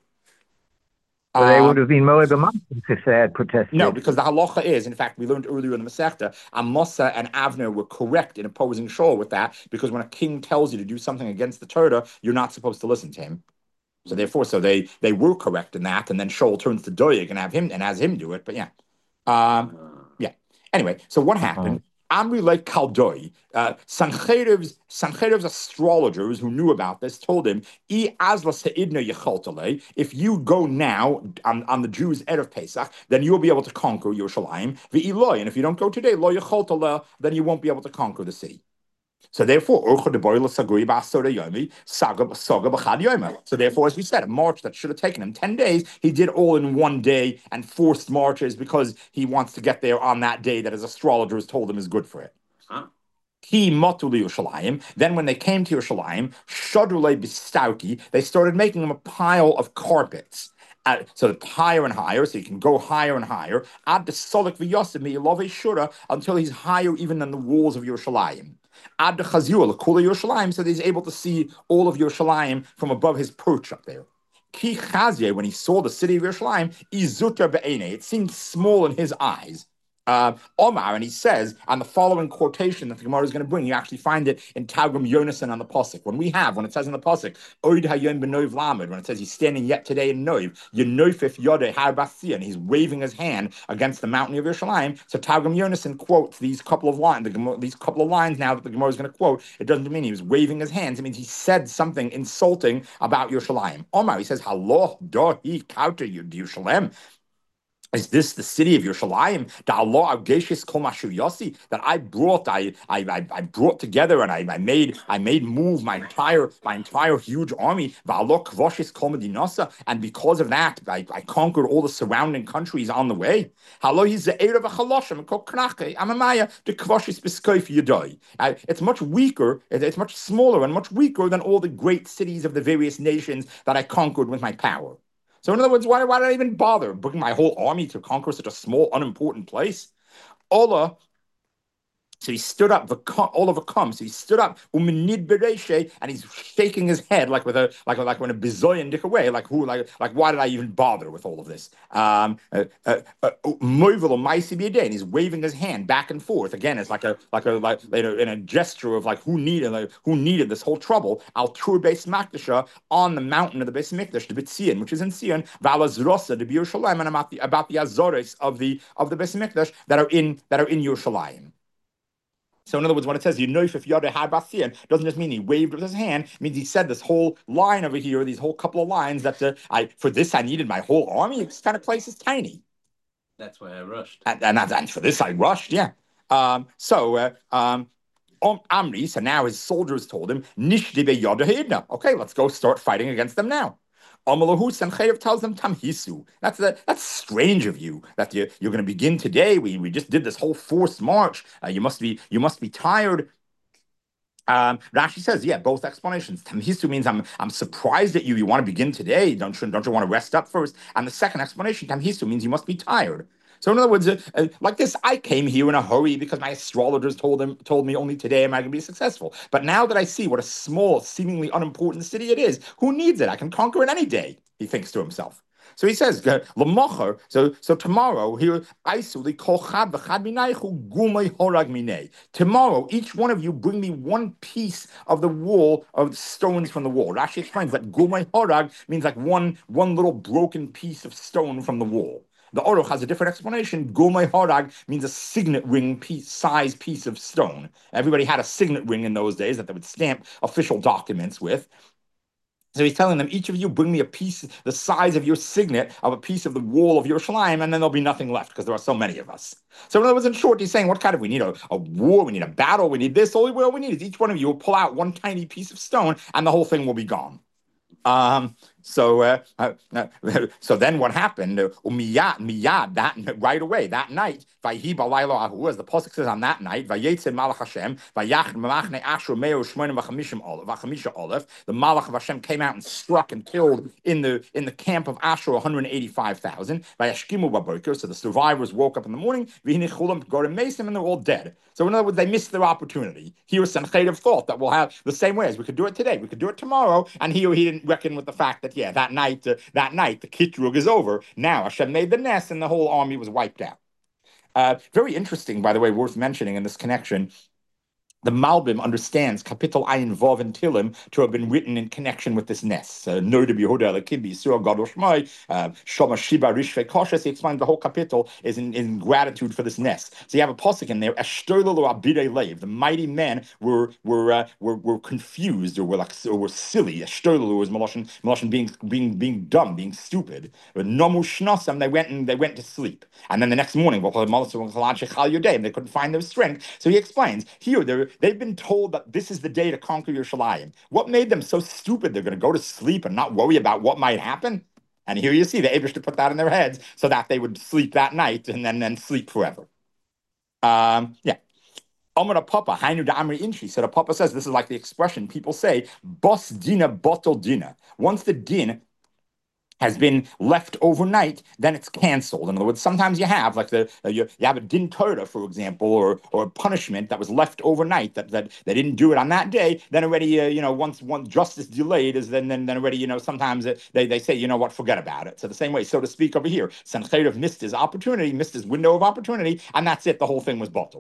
S2: So um, they would have been Moed B'Matzis if they had protested.
S1: No, because the halacha is, in fact, we learned earlier in the Masechta, Amasa and Avner were correct in opposing Shaul with that, because when a king tells you to do something against the Torah, you're not supposed to listen to him. So therefore, so they they were correct in that, and then Shaul turns to Doeg and have him and has him do it. But yeah, um, yeah. Anyway, so what happened? Amri like Kaldoi, uh, Sancheriv's Sancheriv's astrologers who knew about this told him, "I azla seidna yechaltale." If you go now on, on the Jews' Erev Pesach, then you'll be able to conquer Yerushalayim. Ve'iloi, and if you don't go today, lo yechaltale, then you won't be able to conquer the city. So therefore, so therefore, as we said, a march that should have taken him ten days, he did all in one day and forced marches because he wants to get there on that day that his astrologers told him is good for it.
S3: Huh?
S1: He matu Yerushalayim. Then when they came to Yerushalayim, shadule bistauki, they started making him a pile of carpets. Uh, so it's higher and higher, so you can go higher and higher. Ad the solik v'yosem shura until he's higher even than the walls of Yerushalayim. Ad the chazur l'kula Yerushalayim, so that he's able to see all of Yerushalayim from above his perch up there. Ki chazye, when he saw the city of Yerushalayim, izuter be'ene, it seemed small in his eyes. Uh, Omar, and he says, on the following quotation that the Gemara is going to bring, you actually find it in Targum Yonasan on the Pasuk. When we have, when it says in the Pasuk, Oid Hayom B'Nov Lamed, when it says he's standing yet today in Nov, Yenofif Yodeh Har Basi, and he's waving his hand against the mountain of Yerushalayim. So Targum Yonasan quotes these couple of lines, the Gemara, these couple of lines now that the Gemara is going to quote. It doesn't mean he was waving his hands. It means he said something insulting about Yerushalayim. Omar, he says, Haloch Dohi Kauter Yerushalayim. Is this the city of Yerushalayim? That I brought, I, I, I brought together, and I, I made, I made move my entire, my entire huge army. And because of that, I, I conquered all the surrounding countries on the way. It's much weaker. It's much smaller and much weaker than all the great cities of the various nations that I conquered with my power. So in other words, why, why did I even bother bringing my whole army to conquer such a small, unimportant place? Ola, so he stood up, Oliver comes, so he stood up, and he's shaking his head like with a like like when a bizoyan dick away, like who like like why did I even bother with all of this? Um uh, uh, uh, and he's waving his hand back and forth. Again, it's like a like a like in a gesture of like who needed like who needed this whole trouble. Al Tur Beis Makdasha on the mountain of the Beis Mikdash, the Bitzion, which is in Sion, Valazrosa, the Yerushalayim, and about the about the Azores of the of the Beis Mikdash that are in that are in Yerushalayim. So in other words, when it says Yenofif Yodeh Har Basian, doesn't just mean he waved with his hand. It means he said this whole line over here, these whole couple of lines that uh, I for this I needed my whole army. This kind of place is tiny.
S3: That's why I rushed.
S1: And, and, and for this I rushed, yeah. Um, so uh, um, Amri, so now his soldiers told him, Nishdibe Yodeh Hidna. Okay, let's go start fighting against them now. Amalahu Sancheyev tells them Tamhisu. That's a, that's strange of you that you you're going to begin today. We we just did this whole forced march. Uh, you must be you must be tired. Um, Rashi says, yeah, both explanations. Tamhisu means I'm I'm surprised at you. You want to begin today? Don't you don't you want to rest up first? And the second explanation, Tamhisu, means you must be tired. So in other words, uh, uh, like this, I came here in a hurry because my astrologers told them told me only today am I going to be successful. But now that I see what a small, seemingly unimportant city it is, who needs it? I can conquer it any day. He thinks to himself. So he says, "L'mocher." So, so tomorrow here, Aisuli kol chad v'chad minaychu gumay horag minay. Tomorrow, each one of you bring me one piece of the wall of the stones from the wall. Rashi explains that gumay horag means like one one little broken piece of stone from the wall. The Oroch has a different explanation. Gomay Horag means a signet ring piece, size piece of stone. Everybody had a signet ring in those days that they would stamp official documents with. So he's telling them, each of you bring me a piece the size of your signet of a piece of the wall of Yerushalayim, and then there'll be nothing left because there are so many of us. So in other words, in short, he's saying, what kind of, we need a, a war, we need a battle, we need this, all we, all we need is each one of you will pull out one tiny piece of stone, and the whole thing will be gone. Um, so, uh, uh, so then what happened? Uh, Miyad, miyad, that right away, that night, Vayhi balaylo ahu, as the pasuk says on that night, Vayetze malach Hashem, Vayach malachne Ashur meo shmonim v'chamishim olav, v'chamisha olav. The malach of Hashem came out and struck and killed in the in the camp of Ashur one hundred eighty-five thousand. Vayashkimu baboker. So the survivors woke up in the morning, v'hine chulam gorim mesim, and they're all dead. So in other words, they missed their opportunity. Here, Sanchedav thought that we'll have the same way as we could do it today, we could do it tomorrow, and here he didn't reckon with the fact that yeah, that night, uh, that night the Kitrug is over. Now Hashem made the nest, and the whole army was wiped out. Uh, very interesting, by the way, worth mentioning in this connection. The Malbim understands Kapitel Ayin Vav and Tilim to have been written in connection with this nest. Noda Yehuda Lekibbi Surah Gadol Shmai Shama Shiba Rishve Koshes. He explains the whole kapitel is in, in gratitude for this nest. So you have a pasuk in there. Eshterlalu Abidei Leiv. The mighty men were were uh, were were confused or were like or were silly. Eshterlalu was Maloshin Maloshin being being being dumb, being stupid. Nomu Shnasam. They went and they went to sleep. And then the next morning, and they couldn't find their strength. So he explains here they're They've been told that this is the day to conquer Yerushalayim. What made them so stupid they're going to go to sleep and not worry about what might happen? And here you see the Abish to put that in their heads so that they would sleep that night and then, then sleep forever. Um, yeah. Omar Papa, Hainu da Amri Inchi. So the Papa says, this is like the expression people say, Bos Dina Botol Dina. Once the din has been left overnight, then it's canceled. In other words, sometimes you have, like the uh, you, you have a din Torah, for example, or or a punishment that was left overnight that that they didn't do it on that day. Then already, uh, you know, once one justice delayed is then then then already, you know, sometimes it, they they say, you know what, forget about it. So the same way, so to speak, over here, Sanchedav missed his opportunity, missed his window of opportunity, and that's it. The whole thing was bottled.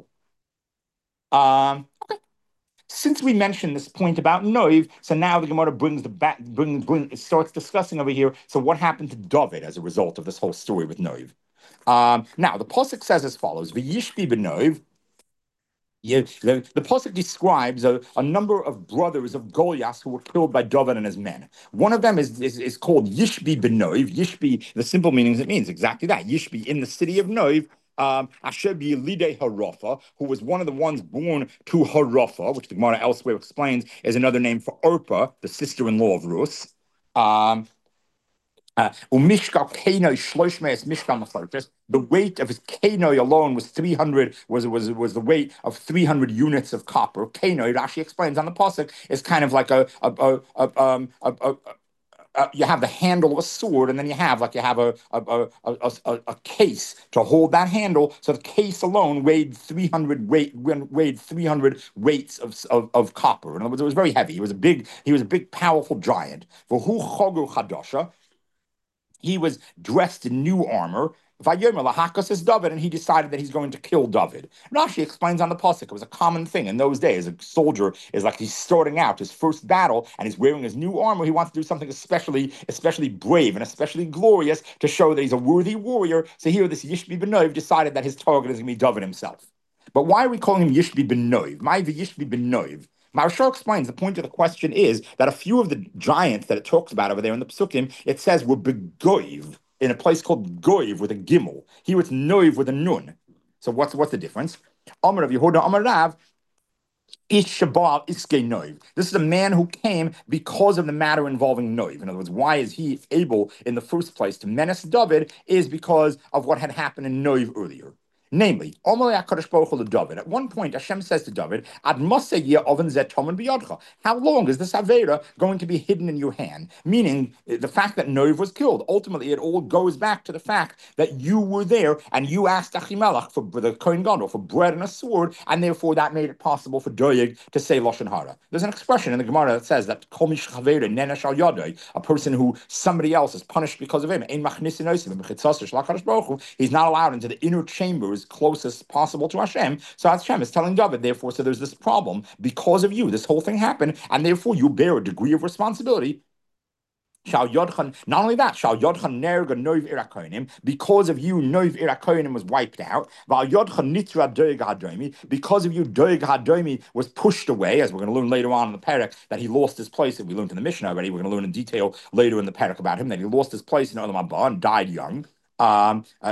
S1: Um. Okay. Since we mentioned this point about Noiv, so now the Gemara brings the back, bring, bring, starts discussing over here. So what happened to David as a result of this whole story with Noiv? Um, now the pasuk says as follows: "V'yishbi b'Noiv." Yeah, the, the pasuk describes a, a number of brothers of Goliath who were killed by David and his men. One of them is is, is called Yishbi b'Noiv. Yishbi, the simple meanings it means exactly that. Yishbi in the city of Noiv. Um, Asher Yelidei Harafa, who was one of the ones born to Harafa, which the Gemara elsewhere explains is another name for Orpah, the sister-in-law of Ruth. Um, uh, the weight of his kenoi alone was three hundred, was was was the weight of three hundred units of copper. Kenoi, Rashi explains on the pasuk, is kind of like a a a a um a, a, a Uh, you have the handle of a sword, and then you have like you have a a, a, a, a, a case to hold that handle. So the case alone weighed three hundred weight weighed three hundred weights of, of of copper. In other words, it was very heavy. He was a big he was a big powerful giant. For who chogu chadasha, he was dressed in new armor. Vayomer lahakas is David, and he decided that he's going to kill David. Rashi explains on the pasuk it was a common thing in those days. A soldier is like he's starting out his first battle, and he's wearing his new armor. He wants to do something especially, especially brave and especially glorious to show that he's a worthy warrior. So here, this Yishbi B'Noiv decided that his target is going to be David himself. But why are we calling him Yishbi B'Noiv? My Yishbi B'Noiv. Maharshal explains the point of the question is that a few of the giants that it talks about over there in the Psukim, it says were begoiv, in a place called Goiv with a gimel. Here it's Noiv with a nun. So what's what's the difference? Amar of Yehuda Amar Rav, Ish Shabal Iske Noiv. This is a man who came because of the matter involving Noiv. In other words, why is he able in the first place to menace David is because of what had happened in Noiv earlier. Namely, Omalei HaKadosh Baruch Hu to David. At one point, Hashem says to David, Ad moseh yeh oven zeh tomen b'yodcha. How long is this Avera going to be hidden in your hand? Meaning, the fact that Noiv was killed. Ultimately, it all goes back to the fact that you were there and you asked Achimelech for the Kohen Gadol for bread and a sword, and therefore that made it possible for Doeg to say Lashon Hara. There's an expression in the Gemara that says that Kol mish chavera nenesh al yadai, a person who somebody else is punished because of him, ein machnisin osim b'chitzasur shel HaKadosh Baruch Hu, he's not allowed into the inner chambers closest possible to Hashem. So Hashem is telling David, therefore, so there's this problem because of you. This whole thing happened, and therefore you bear a degree of responsibility. Shal Yodchan, not only that, Shal Yodchan Nerga Noiv Irakonim, because of you, Noiv Irakonim was wiped out. Val Yodchan Nitra Doeg Hadomi, because of you, Doeg Hadomi was pushed away, as we're going to learn later on in the parak, that he lost his place. We learned in the Mishnah already. We're going to learn in detail later in the parak about him, that he lost his place in Olam Haba and died young. Um, uh,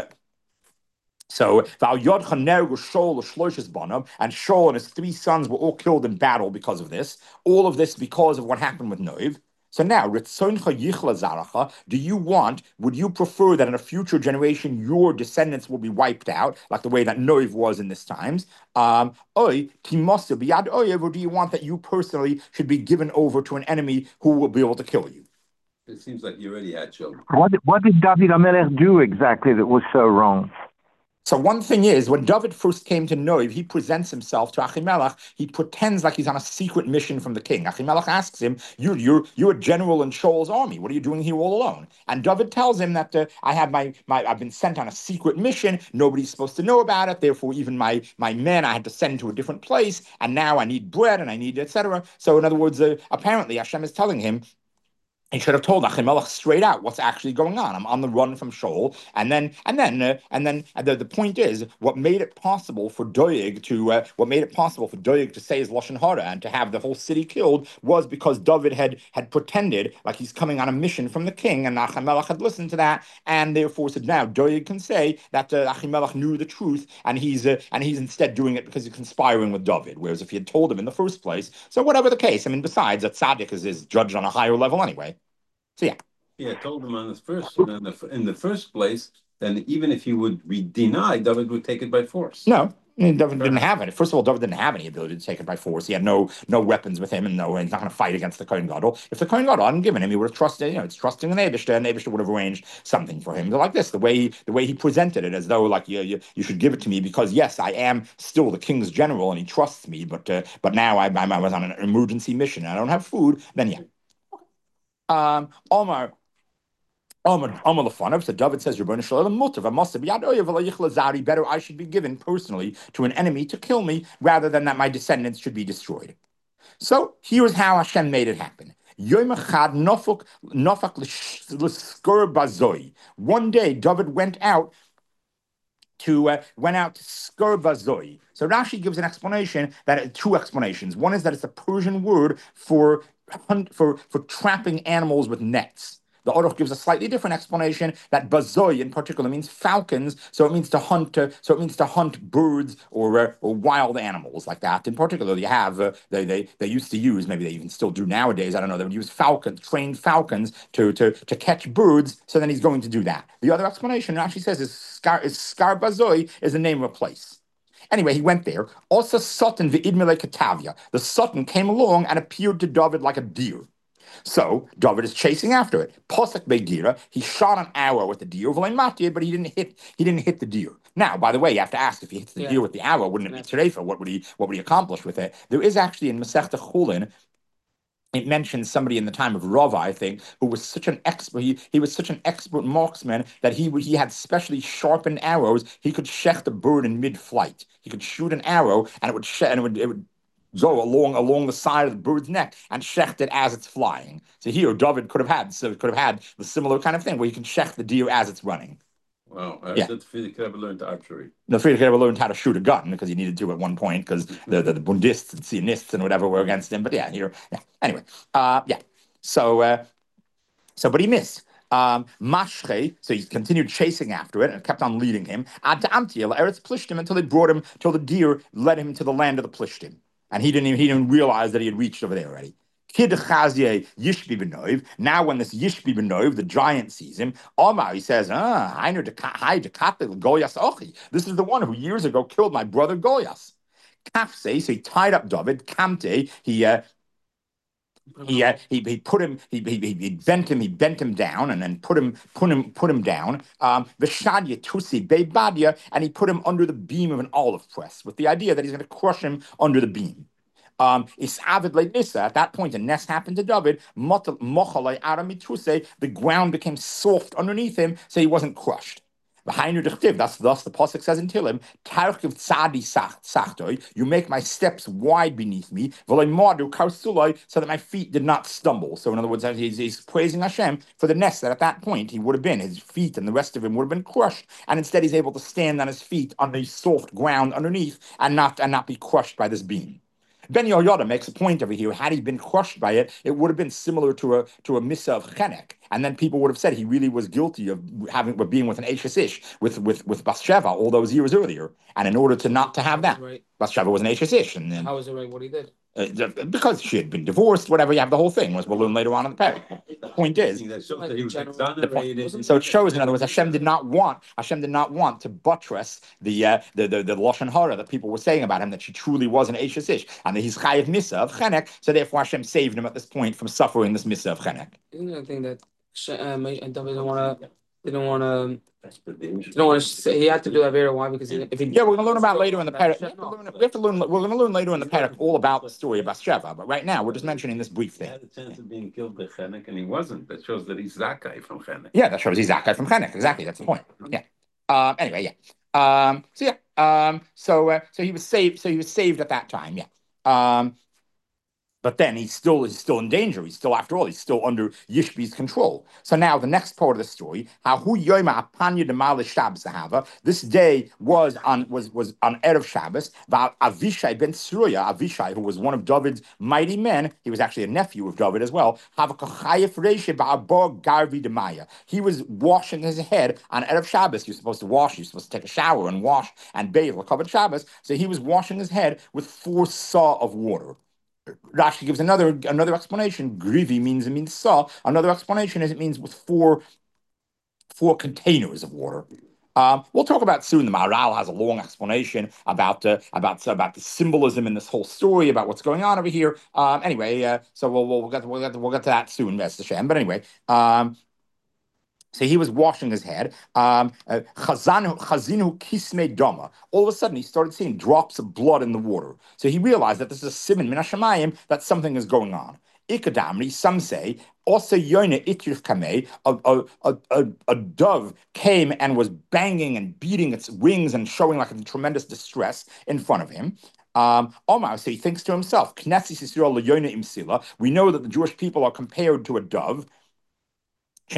S1: So Val Yodchan Nergu Shaul Shloishes Banam, and Shaul and his three sons were all killed in battle because of this. All of this because of what happened with Noiv. So now, Ritzoncha Yichla Zaracha, do you want, would you prefer that in a future generation your descendants will be wiped out, like the way that Noiv was in this times? Um, Oy, Timosa Biyad Oyev, or do you want that you personally should be given over to an enemy who will be able to kill you?
S3: It seems like you already had children.
S2: What, what did David HaMelech do exactly that was so wrong?
S1: So one thing is, when David first came to Noiv, he presents himself to Achimelech. He pretends like he's on a secret mission from the king. Achimelech asks him, you, you're, you're a general in Shaul's army. What are you doing here all alone? And David tells him that uh, I have my, my, I've been sent on a secret mission. Nobody's supposed to know about it. Therefore, even my, my men I had to send to a different place. And now I need bread and I need et cetera. So in other words, uh, apparently Hashem is telling him, he should have told Achimelech straight out what's actually going on. I'm on the run from Shaul, and then and then uh, and then and the, the point is, what made it possible for Doeg to uh, what made it possible for Doeg to say his lashon hara and to have the whole city killed was because David had had pretended like he's coming on a mission from the king, and Achimelech had listened to that, and therefore said now Doeg can say that uh, Achimelech knew the truth, and he's uh, and he's instead doing it because he's conspiring with David. Whereas if he had told him in the first place, so whatever the case, I mean, besides that tzaddik is, is judged on a higher level anyway. So yeah.
S3: Yeah, told him on the first in the, in the first place, then even if he would be denied, David would take it by force.
S1: No, David didn't have it. First of all, David didn't have any ability to take it by force. He had no no weapons with him, and no, he's not going to fight against the Kohen Gadol. If the Kohen Gadol hadn't given him, he would have trusted. You know, it's trusting the Neibishter, and Neibishter would have arranged something for him. But like this, the way he, the way he presented it, as though like you, you you should give it to me because yes, I am still the king's general, and he trusts me. But uh, but now I, I was on an emergency mission, and I don't have food. Then yeah. Um, Omar. Amar Amar Lefanav, so David says, Rebbeinu Shalom Mutav, I must be better I should be given personally to an enemy to kill me rather than that my descendants should be destroyed. So here's how Hashem made it happen. One day David went out to uh, went out to Skur Bazoi. So Rashi gives an explanation that two explanations. One is that it's a Persian word for hunt, for for trapping animals with nets. The Aruch gives a slightly different explanation that bazoi in particular means falcons, so it means to hunt. Uh, so it means to hunt birds or uh, or wild animals like that. In particular, you have uh, they they they used to use, maybe they even still do nowadays. I don't know. They would use falcons, trained falcons to to to catch birds. So then he's going to do that. The other explanation actually says is Scar is Scar Bazoi is the name of a place. Anyway, he went there. Also, Sutton v'idmele Katavia. The Sutton came along and appeared to David like a deer. So David is chasing after it. Posek Begira, he shot an arrow with the deer, but he didn't hit. He didn't hit the deer. Now, by the way, you have to ask if he hits the yeah. deer with the arrow, wouldn't it be Terefa? What would he? What would he accomplish with it? There is actually in Masechta Chulin. It mentions somebody in the time of Rava, I think, who was such an expert. He, he was such an expert marksman that he he had specially sharpened arrows. He could shecht a bird in mid-flight. He could shoot an arrow, and it would she- and it would it would. go along along the side of the bird's neck and shecht it as it's flying. So here, David could have had so could have had the similar kind of thing where you can shecht the deer as it's running.
S3: Wow, I
S1: yeah.
S3: said Friedrich Rebbe learned archery.
S1: No, Friedrich Rebbe learned how to shoot a gun because he needed to at one point because the, the the Bundists and Zionists and whatever were against him. But yeah, here, yeah. Anyway, uh, yeah. So, uh, so, but he missed. Um, Mashche, so he continued chasing after it and kept on leading him. Ad to Amtiel, Eretz Plishtim, until they brought him, till the deer led him to the land of the Plishtim. And he didn't even, he didn't realize that he had reached over there already. Kid Chazye Yishbi Benov. Now, when this Yishbi Benov, the giant, sees him, Omar, he says, Ah, Heiner de Hai de Katel Goyas Ochi. This is the one who years ago killed my brother Goyas. Kafse, so he tied up David. Kamte, he uh, he, uh, he he put him he, he he bent him he bent him down and then put him put him put him down um Vishadya Tusi Bebadia, and he put him under the beam of an olive press with the idea that he's going to crush him under the beam. Um, Isavid Nissa, at that point, a nest happened to David. The ground became soft underneath him, so he wasn't crushed. That's thus the pasuk says in Tehillim, you make my steps wide beneath me, so that my feet did not stumble. So in other words, he's, he's praising Hashem for the nest that at that point he would have been. His feet and the rest of him would have been crushed, and instead he's able to stand on his feet on the soft ground underneath and not and not be crushed by this beam. Ben Yehoyada makes a point over here. Had he been crushed by it, it would have been similar to a to a missa of chenek, and then people would have said he really was guilty of having of being with an Eishes Ish with with with Bathsheba all those years earlier. And in order to not to have that, right. Bathsheba was an Eishes Ish, and then
S4: how was it right what he did?
S1: Uh, because she had been divorced, whatever. You have the whole thing. Was we'll learn later on in the parak. The point is, so it shows. In other words, Hashem did not want Hashem did not want to buttress the uh, the the the lashon hara that people were saying about him, that she truly was an Eishes Ish and that he's chayiv misa of chenek. So therefore, Hashem saved him at this point from suffering this misa of chenek.
S4: Isn't there a thing that um, David didn't want to? They don't want to. You don't want to say he had to do Avera. Why? Because if he
S1: yeah, we're going to learn about later in the parak. We have to learn. We have to learn we're going to learn later in the parak all about the story of Bathsheba. But right now, we're just mentioning this brief thing.
S3: He had a chance of being killed by Chenek, and he wasn't. That shows that he's Zakai from Chenek.
S1: Yeah, that shows he's Zakai from Chenek. Exactly, that's the point. Yeah. Um. Anyway, yeah. Um. So yeah. Um. So uh, so he was saved. So he was saved at that time. Yeah. Um. But then he's still he's still in danger. He's still, after all, he's still under Yishbi's control. So now the next part of the story, this day was on was was on Erev Shabbos. Avishai ben Tzeruya, Avishai, who was one of David's mighty men, he was actually a nephew of David as well. He was washing his head on Erev Shabbos. You're supposed to wash. You're supposed to take a shower and wash and bathe covered Shabbos. So he was washing his head with four saw of water. Rashi gives another another explanation. Grivi means it means saw. Another explanation is it means with four four containers of water. Um, we'll talk about soon. The Maharal has a long explanation about uh, about uh, about the symbolism in this whole story, about what's going on over here. Um, anyway, uh, so we'll we'll get we'll get we'll get to that soon, Mister Hashem. But anyway. Um, So he was washing his head. Um, uh, Chazinu kisme dama. All of a sudden, he started seeing drops of blood in the water. So he realized that this is a siman min hashamayim, that something is going on. Ikadamri, some say, also yone itrif kamei, a a a dove came and was banging and beating its wings and showing like a tremendous distress in front of him. Um, Omar, so he thinks to himself, Knesset Yisrael leyone imsila. We know that the Jewish people are compared to a dove. As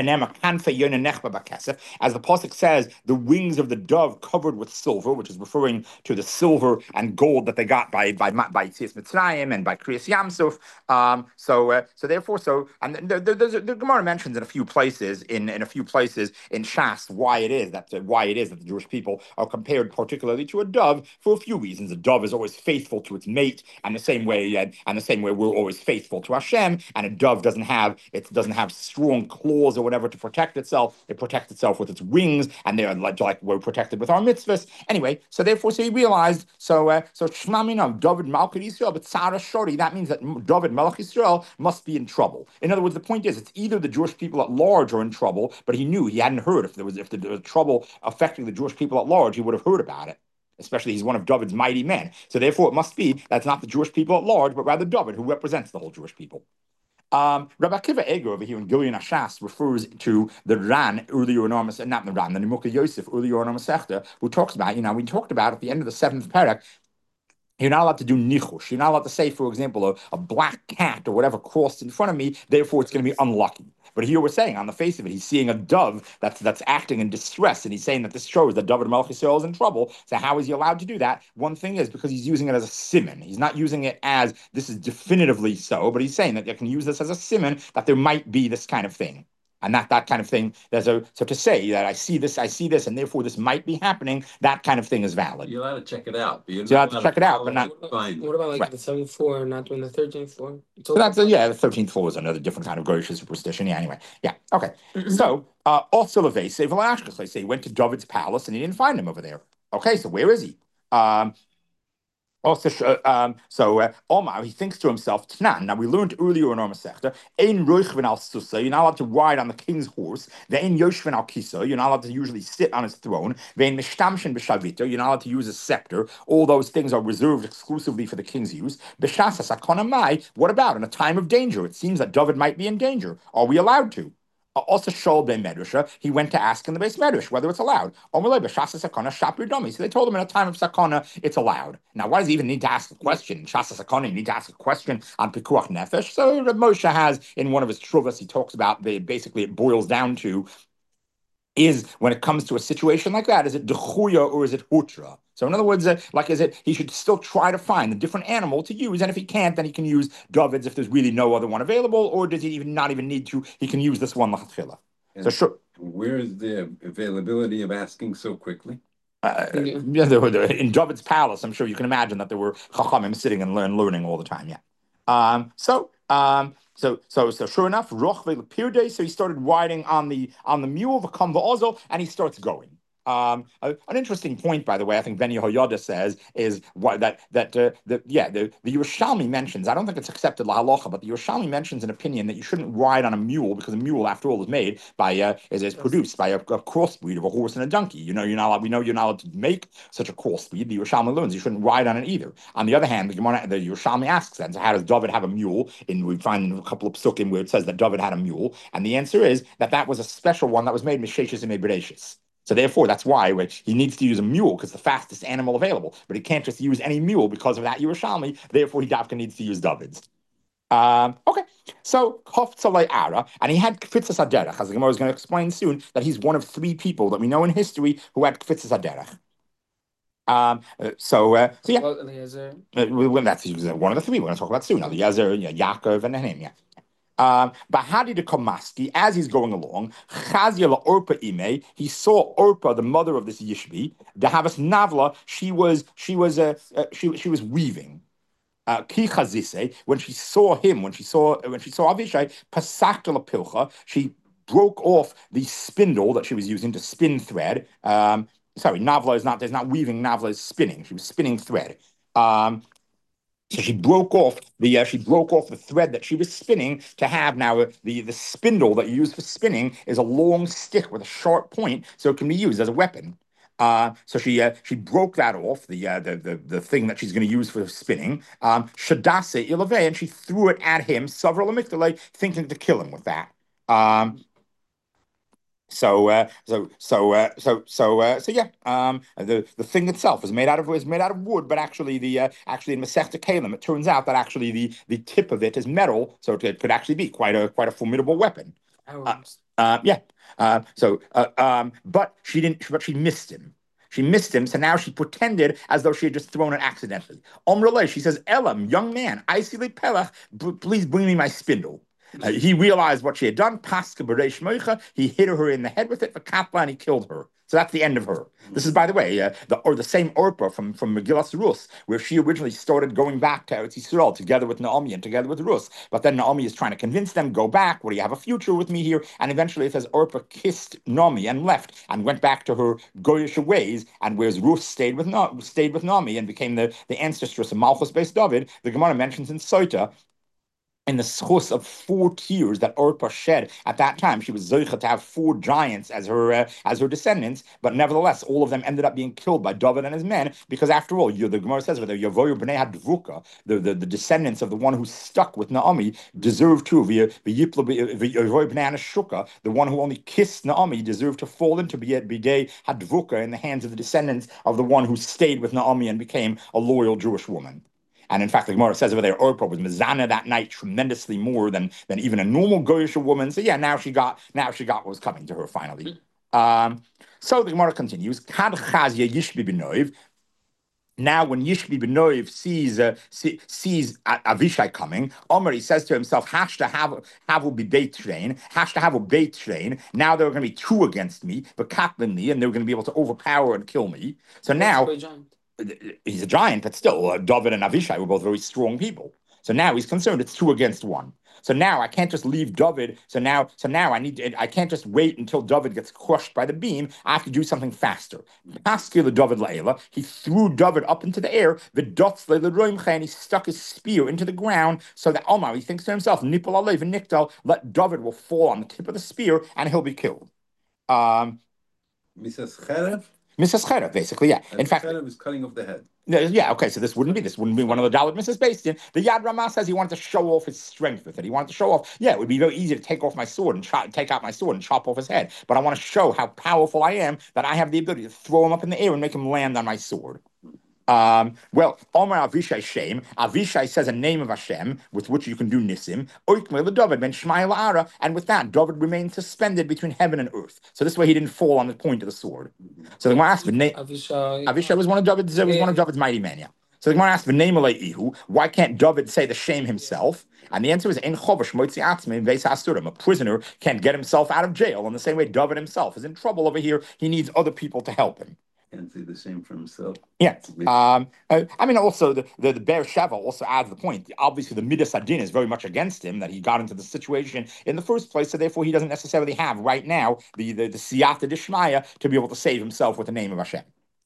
S1: the pasuk says, the wings of the dove covered with silver, which is referring to the silver and gold that they got by by by Yetzias Mitzrayim and by Kriyas Yamsuf. Um, so uh, so therefore, so and the, the, the, the Gemara mentions in a few places in, in a few places in Shas why it is that why it is that the Jewish people are compared particularly to a dove for a few reasons. A dove is always faithful to its mate, and the same way uh, and the same way we're always faithful to Hashem. And a dove doesn't have it doesn't have strong claws or whatever to protect itself. It protects itself with its wings, and they're like, like we're protected with our mitzvahs. Anyway, so therefore, so he realized, so uh, so Shmaminam, David Malkut Yisrael, but Tzara Shori, that means that David Melech Yisrael must be in trouble. In other words, the point is, it's either the Jewish people at large are in trouble, but he knew, he hadn't heard, if there was if there was trouble affecting the Jewish people at large, he would have heard about it. Especially he's one of David's mighty men. So therefore, it must be that's not the Jewish people at large, but rather David, who represents the whole Jewish people. Um, Rabbi Akiva Eger over here in Gilead Ashas refers to the Ran earlier in our Masechta, not the Ran, the Nimukah Yosef earlier in our Masechta, who talks about, you know, we talked about at the end of the seventh parak, you're not allowed to do nichush. You're not allowed to say, for example, a, a black cat or whatever crossed in front of me, therefore it's going to be unlucky. But here we're saying, on the face of it, he's seeing a dove that's that's acting in distress, and he's saying that this shows that David Melech Yisrael is in trouble. So how is he allowed to do that? One thing is because he's using it as a siman. He's not using it as this is definitively so, but he's saying that you can use this as a siman, that there might be this kind of thing. And that that kind of thing, there's a so to say that I see this, I see this, and therefore this might be happening, that kind of thing is valid.
S3: You're allowed to check it out. But you're
S1: So you
S3: not
S1: have to
S3: allowed
S1: check it out, but
S3: follow
S1: not
S3: it, find it.
S4: What about like
S1: Right.
S4: the seventh floor and not doing the thirteenth floor? It's
S1: So
S4: also
S1: that's a, yeah, the thirteenth floor is another different kind of Goyish superstition. Yeah, anyway. Yeah, okay. So uh also Levese Velashkas, they say he went to David's palace and he didn't find him over there. Okay, so where is he? Um Also, sh- um, so uh, Omar, he thinks to himself, Tnan. Now we learned earlier in our Masechta, Ein Roichvin al Susa, you're not allowed to ride on the king's horse. Ve'ein Yoshvin al Kisa, you're not allowed to usually sit on his throne. Ve'ein Mishtamshin b'shavita, you're not allowed to use a scepter. All those things are reserved exclusively for the king's use. B'shasa sakona mai, what about in a time of danger? It seems that David might be in danger. Are we allowed to? Uh, Also, Shol ben Medrasha, he went to ask in the base Medrash whether it's allowed. Omerle b'shasa sakana shapir domi. So they told him in a time of sakana, it's allowed. Now, why does he even need to ask a question? Shasa sakana, you need to ask a question on pikuach nefesh. So Reb Moshe has in one of his truvas, he talks about the basically it boils down to is when it comes to a situation like that, is it dechuya or is it hutra? So in other words, uh, like is it he should still try to find the different animal to use, and if he can't, then he can use David's if there's really no other one available, or does he even not even need to? He can use this one lachatchila. So sure.
S3: Where is the availability of asking so quickly?
S1: Uh,
S4: Yeah.
S1: yeah, there were, there, in David's palace, I'm sure you can imagine that there were chachamim sitting and learn, learning all the time. Yeah. Um. So. Um. So. So. So. Sure enough, Rochve Lepirde. So he started riding on the on the mule of a Kamva Ozel, and he starts going. Um, a- an interesting point, by the way, I think Ben Yehoyada says is why that that uh, the yeah the the Yerushalmi mentions. I don't think it's accepted la halacha, but the Yerushalmi mentions an opinion that you shouldn't ride on a mule because a mule, after all, is made by uh, is is produced by a, a crossbreed of a horse and a donkey. You know, you're not allowed, we know you're not allowed to make such a crossbreed. The Yerushalmi learns you shouldn't ride on it either. On the other hand, the Gemara, the Yerushalmi asks then, so how does David have a mule? And we find a couple of psukim where it says that David had a mule, and the answer is that that was a special one that was made misheshes and mebreshis. So therefore, that's why right, he needs to use a mule because the fastest animal available. But he can't just use any mule because of that Yerushalmi. Therefore, he dafka needs to use David's. Um, okay, so Hoftzalei Ara, and he had Kfitzas Haderech, as the Gemara is going to explain soon, that he's one of three people that we know in history who had Kfitzas Haderech. Um, uh, so, uh, so yeah,
S4: Well, Eliezer.
S1: uh, when that's one of the three we're going to talk about soon. Eliezer, yeah, Yaakov, and him, yeah. Um, Bahadi de Komaski, as he's going along, Chazia la Orpa Ime, he saw Orpa, the mother of this Yishbi, the Havas Navla, she was she was uh, uh, she she was weaving. Uh, Ki Chazise, when she saw him, when she saw when she saw Avishai, Pasakta la Pilcha, she broke off the spindle that she was using to spin thread. Um, sorry, Navla is not there's not weaving, Navla is spinning. She was spinning thread. Um, so she broke off the uh, she broke off the thread that she was spinning to have now uh, the the spindle that you use for spinning is a long stick with a sharp point, so it can be used as a weapon. Uh, so she uh, she broke that off the uh, the, the the thing that she's going to use for spinning. Um, Shadase ilave, and she threw it at him, several amygdalae, thinking to kill him with that. Um, so, uh, so, so, uh, so, so, uh, so, yeah. Um, the the thing itself is made out of is made out of wood, but actually, the uh, actually in Masechta Kalim, it turns out that actually the the tip of it is metal, so it, it could actually be quite a quite a formidable weapon. Uh, uh, yeah. Uh, so, uh, um, but she didn't. But she missed him. She missed him, so now she pretended as though she had just thrown it accidentally. Omrele, she says, Elam, young man, I see the pelach. Please bring me my spindle. Uh, he realized what she had done. Paska b'reish moicha. He hit her in the head with it for kapla, and he killed her. So that's the end of her. This is, by the way, uh, the or the same Orpah from from Megillas Rus, where she originally started going back to Eretz Yisrael together with Naomi and together with Rus. But then Naomi is trying to convince them, go back. What do you have a future with me here? And eventually it says Orpah kissed Naomi and left and went back to her goyish ways. And whereas Rus stayed with Na- stayed with Naomi and became the the ancestress of Malchus based David, the Gemara mentions in Sota, in the schus of four tears that Orpah shed at that time, she was zoicha to have four giants as her uh, as her descendants, but nevertheless, all of them ended up being killed by David and his men because, after all, you, the Gemara says that Yavoyu b'nei hadvuka, the, the the descendants of the one who stuck with Naomi, deserved to the one who only kissed Naomi deserved to fall into b'dei hadvuka in the hands of the descendants of the one who stayed with Naomi and became a loyal Jewish woman. And in fact, the Gemara says over there, Orpah was mezana that night tremendously more than than even a normal goyish woman. So yeah, now she got now she got what was coming to her finally. Um, so the Gemara continues. Kad chazia yishbi b'noiv. Now, when Yishbi Benoiv sees uh, see, sees Avishai coming, Omer, he says to himself, Hashta Havu be beit train, Hashta Havu beit train. Now there are going to be two against me, but Kaplanly, and they're going to be able to overpower and kill me. So now he's a giant, but still, uh, David and Avishai were both very strong people. So now he's concerned it's two against one. So now I can't just leave David. So now, so now I need to, I can't just wait until David gets crushed by the beam. I have to do something faster. The David Laela, he threw David up into the air. The dots and he stuck his spear into the ground so that Omar, he thinks to himself, Nipol Alev and Nikdal, let David will fall on the tip of the spear and he'll be killed. Um,
S3: Missus Cherev?
S1: Missus Cherev, basically, yeah.
S3: And in fact, Cherev is cutting off the head.
S1: Yeah, okay, so this wouldn't be this wouldn't be one of the Dalit Missus Bastian. The Yad Ramah says he wanted to show off his strength with it. He wanted to show off, yeah, it would be very easy to take off my sword and chop, take out my sword and chop off his head. But I want to show how powerful I am, that I have the ability to throw him up in the air and make him land on my sword. Um, well, Omar Avishai Shem, Avishai says a name of Hashem with which you can do Nisim, Oikmele David ben Shmai La'ara, and with that, David remained suspended between heaven and earth. So this way he didn't fall on the point of the sword. So the Gemara asked, Avishai, Avishai was one of David's, was one of David's mighty men, yeah. So the Gemara asked, Ihu, why can't David say the shame himself? And the answer is, a prisoner can't get himself out of jail in the same way David himself is in trouble over here. He needs other people to help him.
S3: Can't say the same for himself.
S1: Yeah. Um, I mean, also, the, the, the Be'er Sheva also adds the point. Obviously, the Midas Adin is very much against him, that he got into the situation in the first place, so therefore he doesn't necessarily have right now the, the, the Siyata Dishmaya to be able to save himself with the name of Hashem.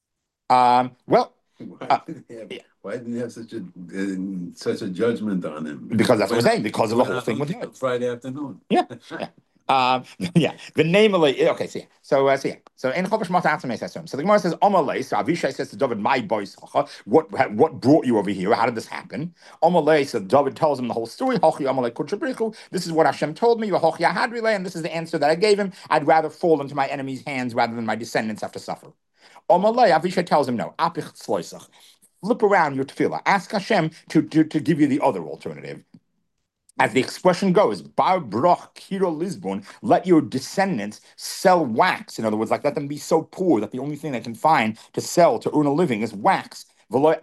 S1: Um, well...
S3: Why,
S1: uh,
S3: did he have, yeah. why didn't he have such a uh, such a judgment on him?
S1: Because that's what I'm saying, because of the whole thing with him.
S3: Friday afternoon.
S1: Yeah, yeah. Um, yeah, the name of okay, so yeah, so uh, so yeah, so in Chodesh Matzah, so the Gemara says, Amalei. So Avishai says to David, "My boy, what what brought you over here? How did this happen?" Amalei. So David tells him the whole story. Hochi Amalei Kuchabrichu. This is what Hashem told me. Hochi Ahadrilei, and this is the answer that I gave him. I'd rather fall into my enemy's hands rather than my descendants have to suffer. Amalei. Avishai tells him, "No, Apich Tzloisach. Flip around your tefillah. Ask Hashem to, to to give you the other alternative." As the expression goes, Bar Broch Kiro Lisbon, let your descendants sell wax. In other words, like let them be so poor that the only thing they can find to sell to earn a living is wax. Rather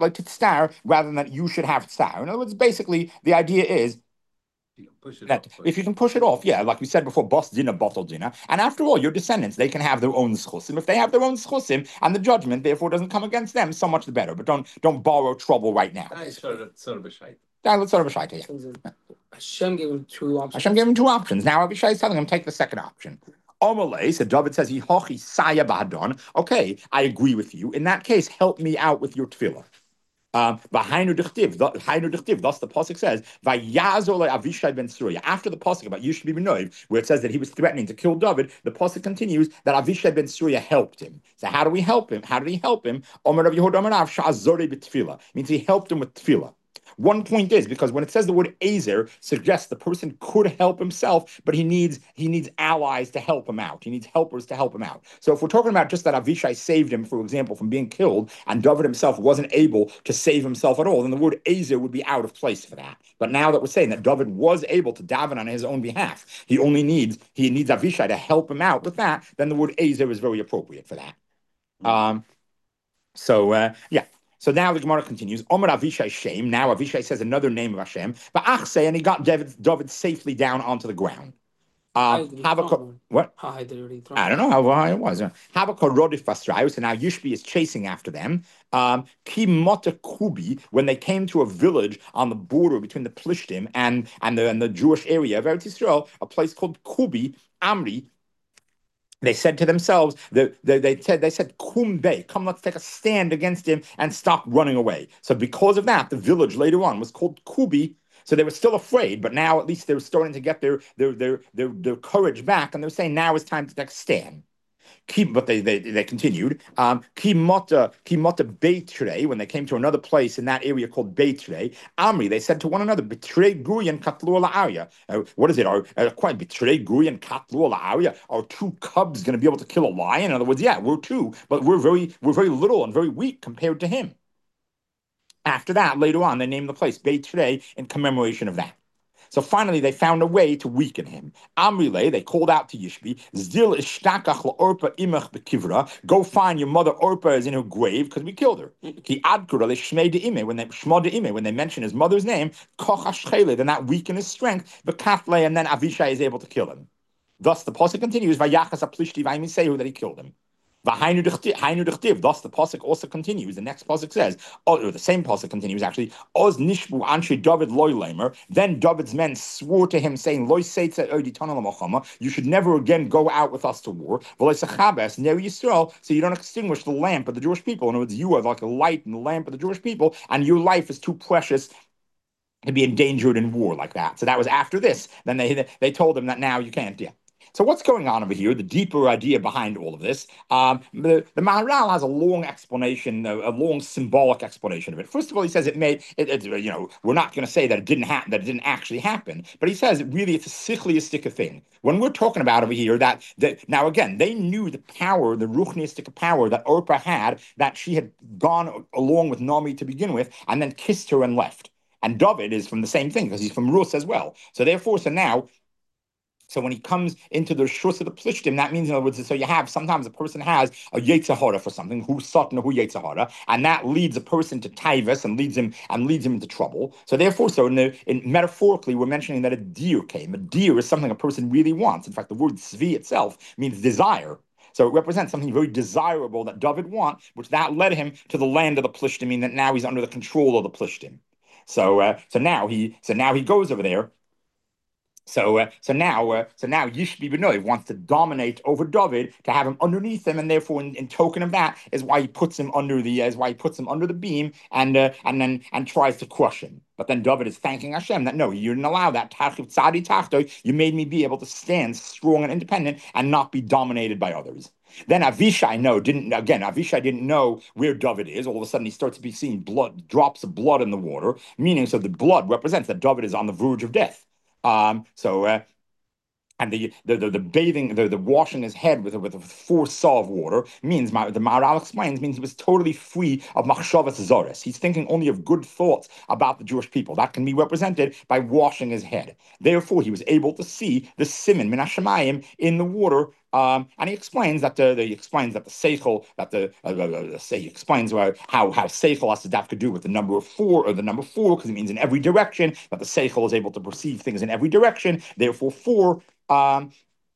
S1: than that you should have star. In other words, basically, the idea is
S3: you can push it
S1: that
S3: off,
S1: if you can push it off, yeah, like we said before, boss dinner, bottle dinner. And after all, your descendants, they can have their own schusim. If they have their own schusim, and the judgment therefore doesn't come against them, so much the better. But don't don't borrow trouble right now. Yeah, let's sort of a yeah.
S4: Hashem gave him two options.
S1: Hashem gave him two options. Now Avishai is telling him, take the second option. Omalei, so David says, Hochi Saya Badon. Okay, I agree with you. In that case, help me out with your tefillah. Um, Hainu Dechtiv, thus the pasuk says, Vayazole Avishai ben Surya. After the pasuk about Yishbi ben Noiv, where it says that he was threatening to kill David, the pasuk continues that Avishai ben Surya helped him. So how do we help him? How did he help him? Omer of Yehud Amarav Sha'azore b'tefillah means he helped him with tefillah. One point is because when it says the word Ezer suggests the person could help himself, but he needs he needs allies to help him out. He needs helpers to help him out. So if we're talking about just that Avishai saved him, for example, from being killed, and David himself wasn't able to save himself at all, then the word Ezer would be out of place for that. But now that we're saying that David was able to daven on his own behalf, he only needs he needs Avishai to help him out with that, then the word Ezer is very appropriate for that. Um, so uh, yeah. So now the Gemara continues. Omer Avishai Shem. Now Avishai says another name of Hashem. But Achse, and he got David, David safely down onto the ground. Uh, Habakkuk, what?
S4: How high did he throw?
S1: I don't know how high it was. Habakkuk Rodif Vasrayu. So now Yishbi is chasing after them. Um, Ki Mota Kubi, when they came to a village on the border between the Plishtim and, and, the, and the Jewish area of Eretz Yisrael, a place called Kubi, Amri, they said to themselves, they, they, they said, they said, Kumbe, come, let's take a stand against him and stop running away. So because of that, the village later on was called Kubi. So they were still afraid, but now at least they were starting to get their their their their, their courage back, and they were saying now it's time to take a stand. But they, they they continued. Um, Kimota Kimota Beitre, when they came to another place in that area called Beitre, Amri, they said to one another, Betray Gurian Katlu La'aria. Uh, what is it? Are uh, quite Betray Gurian Katlu La'aria? Are two cubs going to be able to kill a lion? In other words, yeah, we're two, but we're very we're very little and very weak compared to him. After that, later on, they named the place Beitre in commemoration of that. So finally, they found a way to weaken him. Amrile, they called out to Yishbi, Zdil ishtakach la'orpa imach bekivra. Go find your mother Orpa is in her grave because we killed her. Ki adkura le'shmei de'ime, when they shma de'ime, when they mention his mother's name, koch hashchele, then that weakened his strength. Bekafle, and then Avishai is able to kill him. Thus the pasuk continues, Vayachas aplishti v'ayimisehu, that he killed him. V'hainu dechtiv. Thus the pasuk also continues. The next pasuk says, or the same pasuk continues actually. Oz nishbu anshe David loy lamer. Then David's men swore to him, saying, Loy seitza oidi tanal. You should never again go out with us to war. V'loy sechabes ner Yisrael. So you don't extinguish the lamp of the Jewish people. In other words, you are like a light in the lamp of the Jewish people, and your life is too precious to be endangered in war like that. So that was after this. Then they they told him that now you can't. Yeah. So what's going on over here? The deeper idea behind all of this. Um, the, the Maharal has a long explanation, a, a long symbolic explanation of it. First of all, he says it made it, it you know, we're not going to say that it didn't happen, that it didn't actually happen, but he says really it's a sichliistic thing. When we're talking about over here that, that now again, they knew the power, the ruchniistic power that Orpah had, that she had gone along with Naomi to begin with, and then kissed her and left. And David is from the same thing because he's from Rus as well. So therefore, so now, so when he comes into the shus of the plishtim, that means, in other words, so you have, sometimes a person has a yetzahara for something, who satna, who yetzahara, and that leads a person to taivas and leads him and leads him into trouble. So therefore, so in, the, in metaphorically, we're mentioning that a deer came. A deer is something a person really wants. In fact, the word tzvi itself means desire. So it represents something very desirable that David wants, which that led him to the land of the plishtim, meaning that now he's under the control of the plishtim. So, uh, so now he, so now he goes over there. So, uh, so now, uh, so now Yishbi B'noi wants to dominate over David, to have him underneath him, and therefore, in, in token of that, is why he puts him under the, uh, is why he puts him under the beam, and uh, and then and tries to crush him. But then David is thanking Hashem that no, you didn't allow that. Tachiv tzadi tachto, you made me be able to stand strong and independent and not be dominated by others. Then Avishai, no, didn't again. Avishai didn't know where David is. All of a sudden, he starts to be seeing blood, drops of blood in the water, meaning so the blood represents that David is on the verge of death. Um, so, uh, and the, the the the bathing, the, the washing his head with with four saw of water means, the Maharal explains, means he was totally free of machshavas zores. He's thinking only of good thoughts about the Jewish people. That can be represented by washing his head. Therefore, he was able to see the siman min hashemayim in the water. Um, and he explains that the, the he explains that the seichel that the uh, uh, say he explains how how seichel has to have to do with the number of four or the number four, because it means in every direction, that the seichel is able to perceive things in every direction. Therefore, four. Um,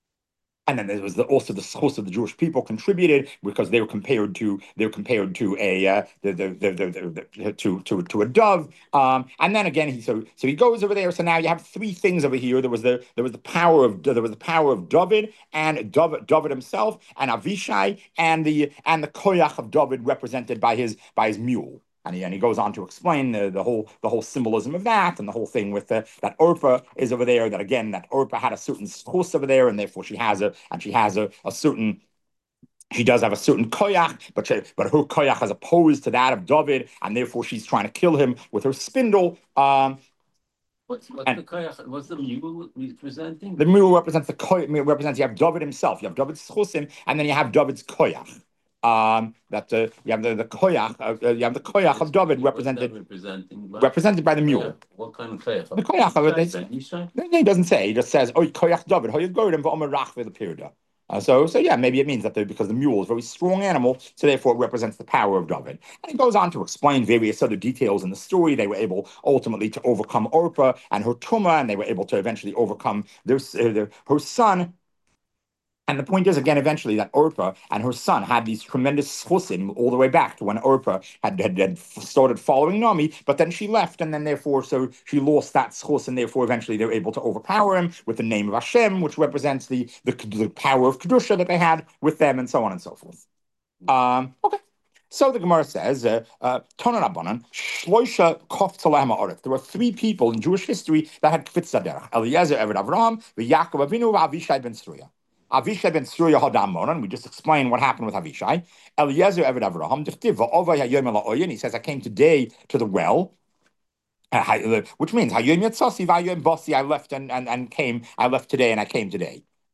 S1: And then there was the, also the schos of the Jewish people contributed, because they were compared to they were compared to a uh, the, the, the, the, the, to to to a dove. Um, and then again, he so so he goes over there. So now you have three things over here. There was the there was the power of there was the power of David and David, David himself and Avishai and the and the koyach of David represented by his by his mule. And he, and he goes on to explain the, the whole the whole symbolism of that, and the whole thing with the, that Orpah is over there. That again, that Orpah had a certain schos over there, and therefore she has a and she has a, a certain. She does have a certain koyach, but she, but her koyach is opposed to that of David, and therefore she's trying to kill him with her spindle. Um,
S3: What's, what's
S1: and
S3: the koyach? What's the mule representing?
S1: The mule represents the koyach. Represents you have David himself. You have David's schosim, and then you have David's koyach. Um, that uh, you have the the koyach, uh, you have the koyach of David represented
S3: representing by?
S1: represented by the mule.
S3: What kind of koyach?
S1: The koyach of it. He doesn't say. He just says, "Oh, koyach David, how you go to v'omer rachve lepirda." Uh, so, so yeah, maybe it means that because the mule is a very strong animal, so therefore it represents the power of David. And it goes on to explain various other details in the story. They were able ultimately to overcome Orpah and her tumah, and they were able to eventually overcome their, uh, their her son. And the point is, again, eventually, that Orpah and her son had these tremendous chosim all the way back to when Orpah had, had, had started following Naomi, but then she left, and then therefore, so she lost that schos, and therefore, eventually, they were able to overpower him with the name of Hashem, which represents the, the, the power of Kedusha that they had with them, and so on and so forth. Um, okay. So the Gemara says, uh, uh, Tonan Shloisha Koftalahem Ha'aretz. There were three people in Jewish history that had Kfitz Derech: Eliezer Eved Avraham, Yaakov Avinu, Avishai ben Sruya. Avishai ben Sruya Hadam Monan. We just explained what happened with Avishai. Eliezer Eved Avraham. Dichtiv va'ovay hayom ela'oyin. He says, I came today to the well. Uh, which means hayom yatzasi v'hayom basi. I left and, and, and came. I left today and I came today.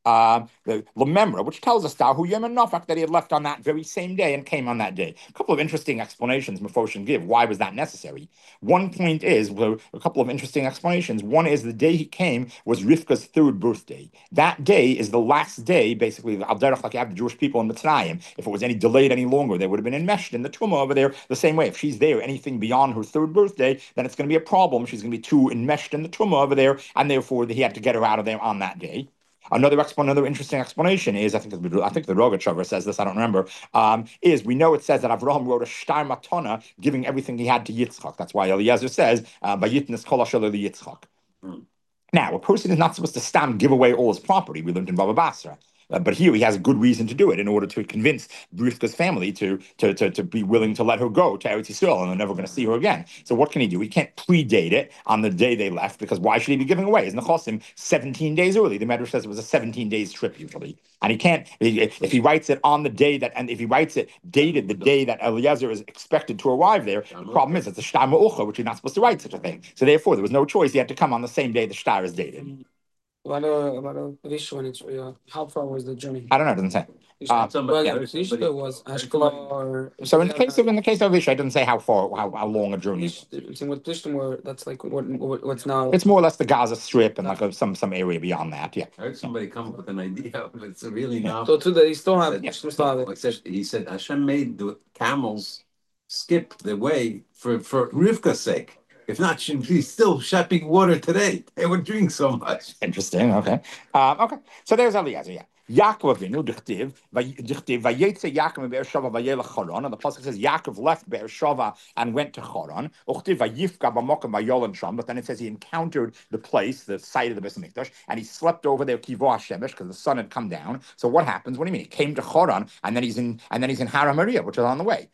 S1: Uh, the Lememra, which tells us Tahu Yom Nafak that he had left on that very same day and came on that day. A couple of interesting explanations Mephoshim give. Why was that necessary? One point is, well, a couple of interesting explanations. One is the day he came was Rivka's third birthday. That day is the last day, basically, Al Derech, like you have the Jewish people in Mitzrayim. If it was any delayed any longer, they would have been enmeshed in the Tumah over there the same way. If she's there anything beyond her third birthday, then it's going to be a problem. She's going to be too enmeshed in the Tumah over there, and therefore he had to get her out of there on that day. Another exp- another interesting explanation is, I think I think the Rogachover says this, I don't remember, um, is we know it says that Avraham wrote a Shtar Matana giving everything he had to Yitzchak. That's why Eliezer says, Vayitnes Kol Asher Yitzchak. Now, a person is not supposed to stam give away all his property. We learned in Baba Basra. Uh, but here he has a good reason to do it in order to convince Rivka's family to, to, to, to be willing to let her go to Eretz Yisrael, and they're never going to see her again. So what can he do? He can't predate it on the day they left, because why should he be giving away? Isn't the Chosim seventeen days early? The Medrash says it was a seventeen days trip usually. And he can't, if he writes it on the day that, and if he writes it dated the day that Eliezer is expected to arrive there, the problem is it's a Shtar Ma'ucha, which you're not supposed to write such a thing. So therefore, there was no choice. He had to come on the same day the Shtar is dated.
S4: About a about a Rishon, it's uh, how far was the journey?
S1: I don't know. It doesn't say.
S4: Uh,
S3: Somebody-
S4: well,
S3: yeah,
S4: Rishon
S3: somebody-
S4: was Ashkelon or.
S1: So in the case of in the case of Isha, I didn't say how far, how, how long a journey.
S4: It's in what Plishtim were. That's like what, what what's now.
S1: It's more or less the Gaza Strip and like a, some some area beyond that. Yeah.
S3: I heard somebody come up with an idea, but it's really not.
S4: So to the he still have.
S3: He
S4: Plishtim still have it.
S3: Like said- he said Hashem made the camels skip the way for, for Rivka's sake. If not, she'd be still shipping water today. They would drink so much.
S1: Interesting. Okay. Um, okay. So there's Eliezer. Yeah. Yaakov Avinu dichtiv dichtiv vayetze Yaakov Be'er Shava vayelech Choron, and the pasuk says Yaakov left Be'er Shava and went to Choron. Uchtiv vayifka b'mokem vayolan sham, but then it says he encountered the place, the site of the Beis Hamikdash, and he slept over there kivo hashemesh because the sun had come down. So what happens? What do you mean? He came to Choron and then he's in and then he's in Har HaMoriah, which is on the way.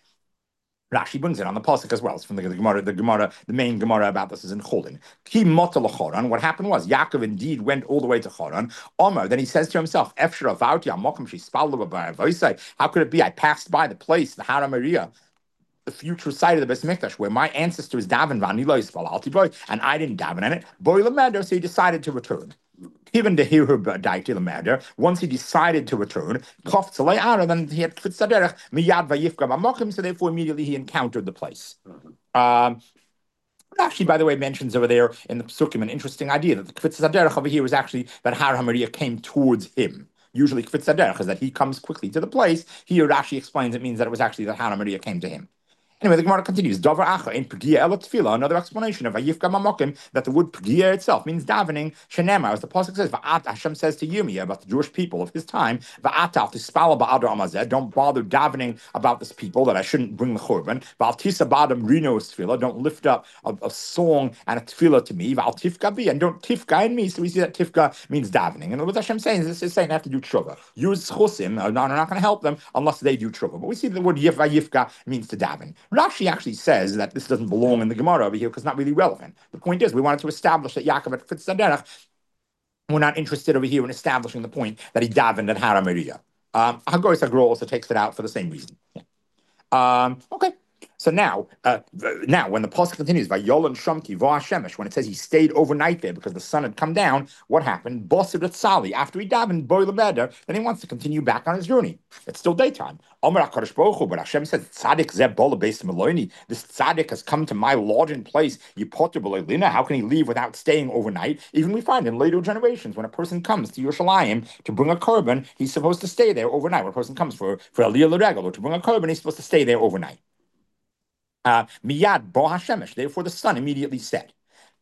S1: Rashi brings it on the pasuk as well. It's from the, the Gemara. The Gemara, the main Gemara about this is in Cholin. Ki motel Choran. What happened was Yaakov indeed went all the way to Choran. Omar. Then he says to himself, "Efshar avauti amokim shispallu b'Avoisai." How could it be? I passed by the place, the Har HaMoriah, the future site of the Beis Hamikdash, where my ancestors davened, and I didn't daven in it. Boy lemeder, so he decided to return. Even to hear her daiti lemeder, once he decided to return, then he had miyad vayifka b'mokim, so therefore immediately he encountered the place. Um, Actually, by the way, mentions over there in the Psukim an interesting idea that the Kvitz Zaderech over here was actually that Har HaMoriah came towards him. Usually, Kvitz Zaderech is that he comes quickly to the place. Here, Rashi explains it means that it was actually that Har HaMoriah came to him. Anyway, the Gemara continues. Davar acha in Pgia elot tefillah. Another explanation of Vayifka Mamokim, that the word Pgia itself means davening. Shenema, as the pasuk says, Va'at Hashem says to Yirmiyah about the Jewish people of his time, Va'ata tispala ba'adar amazeh. Don't bother davening about this people that I shouldn't bring the korban. Va'altisa ba'adam rino tefillah. Don't lift up a, a song and a tefillah to me. Va'altifka bi, and don't tifka in me. So we see that tifka means davening. And what Hashem saying is this is saying they have to do tshuva. Use chosim. I'm not going to help them unless they do tshuva. But we see the word yif Vayifka means to daven. Rashi actually says that this doesn't belong in the Gemara over here because it's not really relevant. The point is, we wanted to establish that Yaakov at Kvitz Zaderech, we're not interested over here in establishing the point that he davened at Har HaMoriah. Um, Hagoyis Agro also takes it out for the same reason. Yeah. Um, okay. So now, uh, now when the pasuk continues, Vayolan Shamki V'Hashemesh, when it says he stayed overnight there because the sun had come down, what happened? Bosed at Sali, after he davened Boy Lebeder, then he wants to continue back on his journey. It's still daytime. Omer HaKadosh Baruch Hu, but Hashem says, Tzadik Zeh Bola Beis Meloni. This Tzadik has come to my lodging place. Yipoter B'Leilina. How can he leave without staying overnight? Even we find in later generations, when a person comes to Yerushalayim to bring a korban, he's supposed to stay there overnight. When a person comes for for Aliyah L'Regel or to bring a korban, he's supposed to stay there overnight. Uh, Miyad bo Hashemesh. Therefore, the sun immediately set.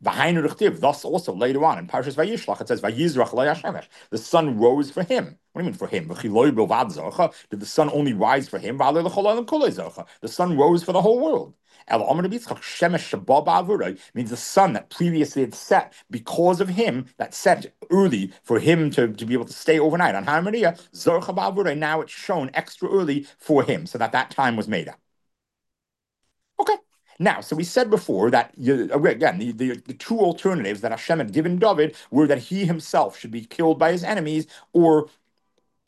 S1: Thus, also later on in Parshas Vayishlach, it says Vayizrach lo Hashemesh. The sun rose for him. What do you mean for him? Did the sun only rise for him? The sun rose for the whole world. Means the sun that previously had set because of him, that set early for him to, to be able to stay overnight on Har HaMoriah. Now it's shown extra early for him, so that that time was made up. Okay. Now, so we said before that, again, the, the, the two alternatives that Hashem had given David were that he himself should be killed by his enemies, or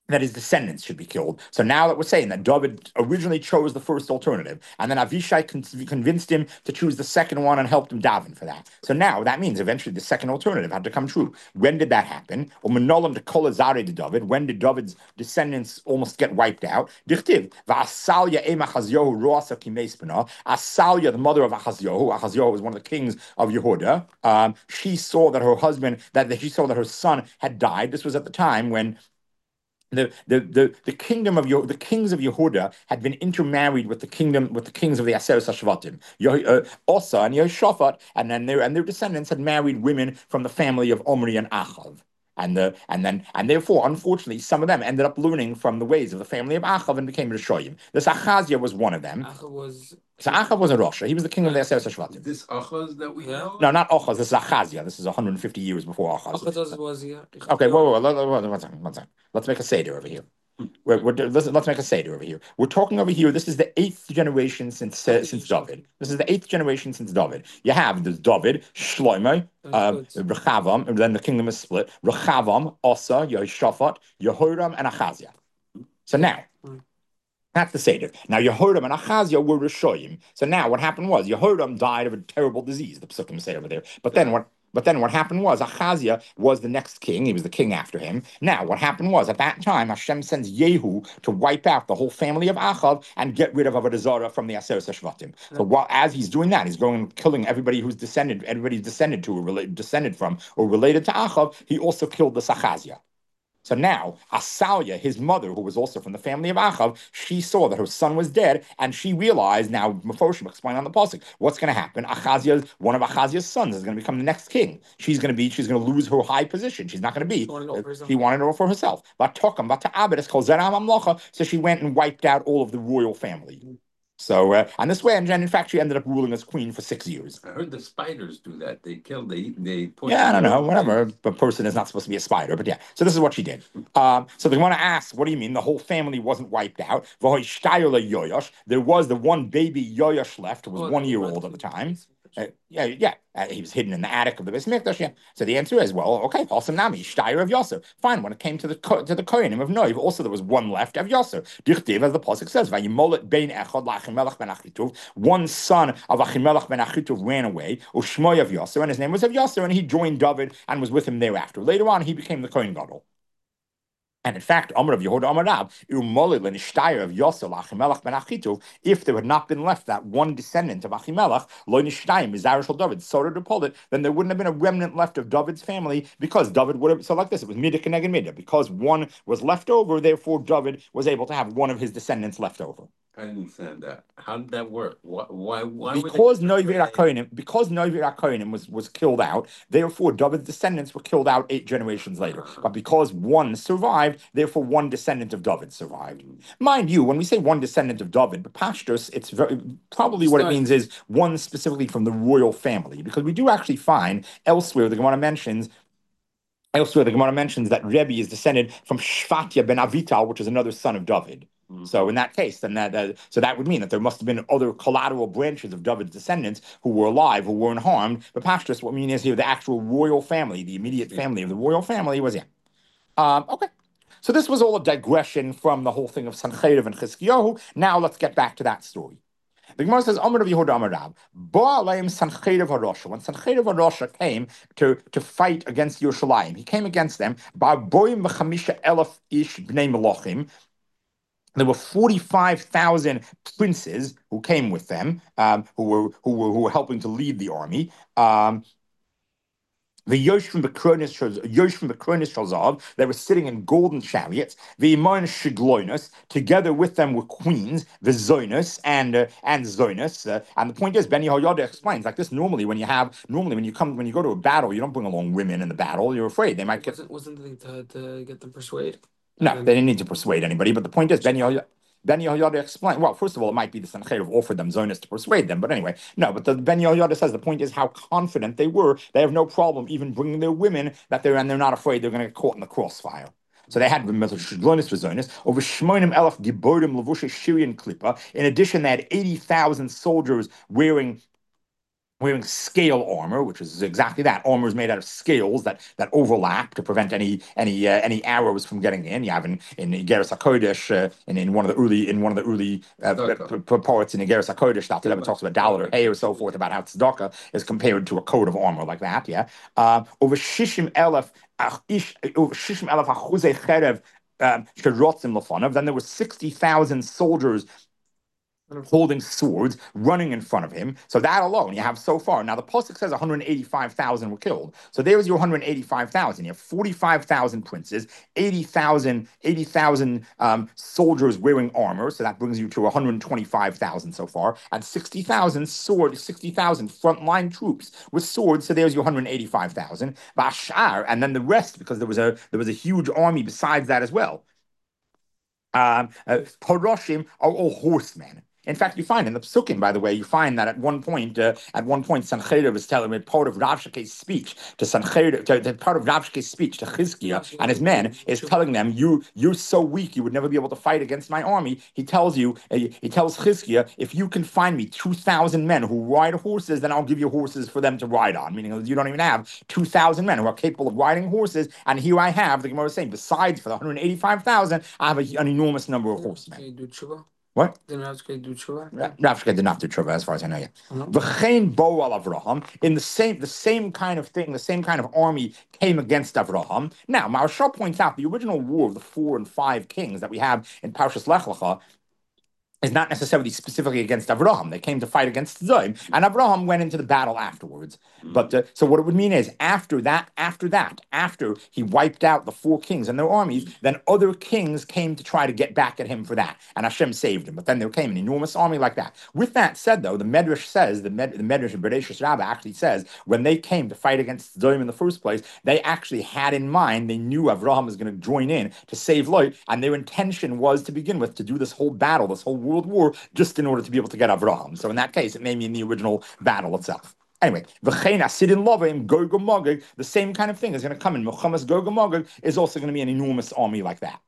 S1: that his descendants should be killed. So now that we're saying that David originally chose the first alternative, and then Avishai con- convinced him to choose the second one and helped him daven for that. So now that means eventually the second alternative had to come true. When did that happen? Umenolam de Kolazare de David. When did David's descendants almost get wiped out? Dichtiv Va'asalya ema Achaziohu roasa kimespena. Asalya, the mother of Achaziohu, Achaziohu was one of the kings of Yehuda. Um, she saw that her husband, that she saw that her son had died. This was at the time when The, the the the kingdom of Yo, the kings of Yehuda had been intermarried with the kingdom with the kings of the Aseret Hashvatim, uh, Osa and Yehoshaphat, and then their and their descendants had married women from the family of Omri and Achav, and the and then and therefore, unfortunately, some of them ended up learning from the ways of the family of Achav and became Rishoyim. This Achazia was one of them.
S4: Achav was
S1: So Achav was a Rosha. He was the king of the Aseret Hashvatim.
S3: This Achaz that we
S4: Yeah.
S3: know?
S1: No, not Achaz. This is Achazia. This is one hundred fifty years before Achaz.
S4: Achaz was yeah.
S1: Okay, whoa, whoa, whoa, whoa, whoa, one second, one second. Let's make a seder over here. We're, we're, let's, let's make a seder over here. We're talking over here. This is the eighth generation since uh, since David. This is the eighth generation since David. You have there's David, Shlomo, um, Rechavam, and then the kingdom is split. Rechavam, Asa, Yehoshaphat, Yehoram, and Achaziah. So now, that's the seder. Now Yehoram and Achaziah were Rishoyim. So now what happened was Yehoram died of a terrible disease. The Pesukim say over there. But then what? But then what happened was Achaziah was the next king. He was the king after him. Now what happened was at that time Hashem sends Yehu to wipe out the whole family of Achav and get rid of Avodah Zarah from the Aseret Hashvatim. So while as he's doing that, he's going and killing everybody who's descended, everybody's descended to or related, descended from or related to Achav. He also killed the Achaziah. So now, Asalia, his mother, who was also from the family of Achav, she saw that her son was dead, and she realized, now Mephoshim explained on the pasuk, what's going to happen? Achaziah, one of Achaziah's sons, is going to become the next king. She's going to be, she's going to lose her high position. She's not going to be. She wanted, uh, she wanted it for herself. So she went and wiped out all of the royal family. So, uh, and this way, and in fact, she ended up ruling as queen for six years.
S3: I heard the spiders do that. They kill, they, they
S1: Yeah, I don't know, whatever. A person is not supposed to be a spider, but yeah. So this is what she did. Um, so they want to ask, what do you mean the whole family wasn't wiped out? There was the one baby Yoyash left, who was oh, one year old at the time. Uh, yeah, yeah. Uh, he was hidden in the attic of the Beis Mikdash. Yeah. So the answer is, well, okay, Halsam Nami, Shtayr of Yosser. Fine. When it came to the to the Kohanim of Noiv, also there was one left of Yosser. Dichtiv, as the pasuk says, Vayimolet bein echad la'Achimelech ben Achituv. One son of Achimelech ben Achituv ran away, Ushmoy of Yosser, and his name was of Yosser, and he joined David and was with him thereafter. Later on, he became the Kohen Gadol. And in fact, Amar of Yehuda Amar Rab, of Yosel Achimelech ben Achituv, if there had not been left that one descendant of Achimelech, Lo Nishtayim, Mizarishal David, Soda to Polit, then there wouldn't have been a remnant left of David's family because David would have, so like this, it was Midah Keneged Midah. Because one was left over, therefore David was able to have one of his descendants left over.
S3: I didn't understand that. How did that work? Why? Why? why
S1: because Noivir HaKohanim, because Noivir HaKohanim was was killed out, therefore David's descendants were killed out eight generations later. But because one survived, therefore one descendant of David survived. Mind you, when we say one descendant of David, but Pashtus, it's very, probably what it means is one specifically from the royal family, because we do actually find elsewhere the Gemara mentions. Elsewhere, the Gemara mentions that Rebbe is descended from Shvatya ben Avital, which is another son of David. Mm-hmm. So in that case, then that uh, so that would mean that there must have been other collateral branches of David's descendants who were alive, who weren't harmed. But Pashtus, what we mean is here the actual royal family, the immediate family of the royal family was yeah. Um, okay. So this was all a digression from the whole thing of Sancheriv and Chizkiyahu. Now let's get back to that story. The Gemara says, Amar of Yehuda Amar Rab, Ba'alayim Sancheriv HaRosha. When Sancheriv HaRosha came to, to fight against Yerushalayim, he came against them, Ba'boim v'chamisha elef ish b'nei melochim. There were forty-five thousand princes who came with them, um, who were who were who were helping to lead the army. Um, The Yosh from the Kronis, Yosh from the Kronis Shalzav, they were sitting in golden chariots. The Imon Shigloinus, together with them were queens, the Zonus and uh, and Zonus. Uh, and the point is, Ben Yehoyada explains like this. Normally, when you have normally when you come when you go to a battle, you don't bring along women in the battle. You're afraid they might get.
S4: Wasn't wasn't the thing to, to get them persuaded?
S1: No, they didn't need to persuade anybody. But the point is, Ben Yehoyada. Ben Yehoyada explained, well, first of all, it might be the Sancheriv offered them Zonas to persuade them. But anyway, no, but the Ben Yehoyada says the point is how confident they were. They have no problem even bringing their women that they're, and they're not afraid they're going to get caught in the crossfire. So they had Shiglonis Zonas, over Shmoinim Elef Giborim Levusha Shirian Klippa. In addition, they had eighty thousand soldiers wearing wearing scale armor, which is exactly that. Armor is made out of scales that that overlap to prevent any any uh, any arrows from getting in. You have in in Igeris Hakodesh, uh, in, in one of the early in one of the early uh, p- p- poets in Igeris Hakodesh, that it talks about Dalit or Hay or so forth, about how tzedakah is compared to a coat of armor like that. Yeah, uh, over shishim elef ish over shishim elef achuzei cherev. Um, then there were sixty thousand soldiers holding swords, running in front of him. So that alone, you have so far. Now the pasuk says one hundred eighty-five thousand were killed. So there's your one hundred eighty-five thousand. You have forty-five thousand princes, eighty thousand, eighty thousand um, soldiers wearing armor. So that brings you to one hundred twenty-five thousand so far, and sixty thousand sword, sixty thousand frontline troops with swords. So there's your one hundred eighty-five thousand. Bashar, and then the rest, because there was a there was a huge army besides that as well. Um, uh, Poroshim are all horsemen. In fact, you find in the Psukim, by the way, you find that at one point, uh, at one point, Sancheiriv is telling me part of Rav Shekeh's speech to Sancheiriv, to, to part of Rav Shekeh's speech to Chizkiah and his men is telling them, "You, you're so weak, you would never be able to fight against my army." He tells you, uh, he tells Chizkiah, "If you can find me two thousand men who ride horses, then I'll give you horses for them to ride on." Meaning, you don't even have two thousand men who are capable of riding horses, and here I have, the Gemara is saying, besides for the one hundred eighty-five thousand, I have a, an enormous number of horsemen. What?
S4: Then Rav Shekeh do tshuva?
S1: Rav Shekeh did not do tshuva, as far as I know yet.
S4: Mhm.
S1: V'chein bo al Avraham, in the same the same kind of thing, the same kind of army came against Avraham. Now, Maharshal points out the original war of the four and five kings that we have in Parshas Lech Lecha is not necessarily specifically against Avraham. They came to fight against Zoim, and Avraham went into the battle afterwards. But uh, so what it would mean is after that, after that, after he wiped out the four kings and their armies, then other kings came to try to get back at him for that, and Hashem saved him. But then there came an enormous army like that. With that said, though, the Medrash says, the, Med, the Medrash of Bereshis Rabbah actually says, when they came to fight against Zoim in the first place, they actually had in mind, they knew Avraham was going to join in to save Lot, and their intention was to begin with to do this whole battle, this whole world war, just in order to be able to get Avraham. So in that case, it may mean the original battle itself. Anyway, v'chein asidin lovim Gog and Magog, the same kind of thing is going to come in. Milchemas Gog and Magog is also going to be an enormous army like that.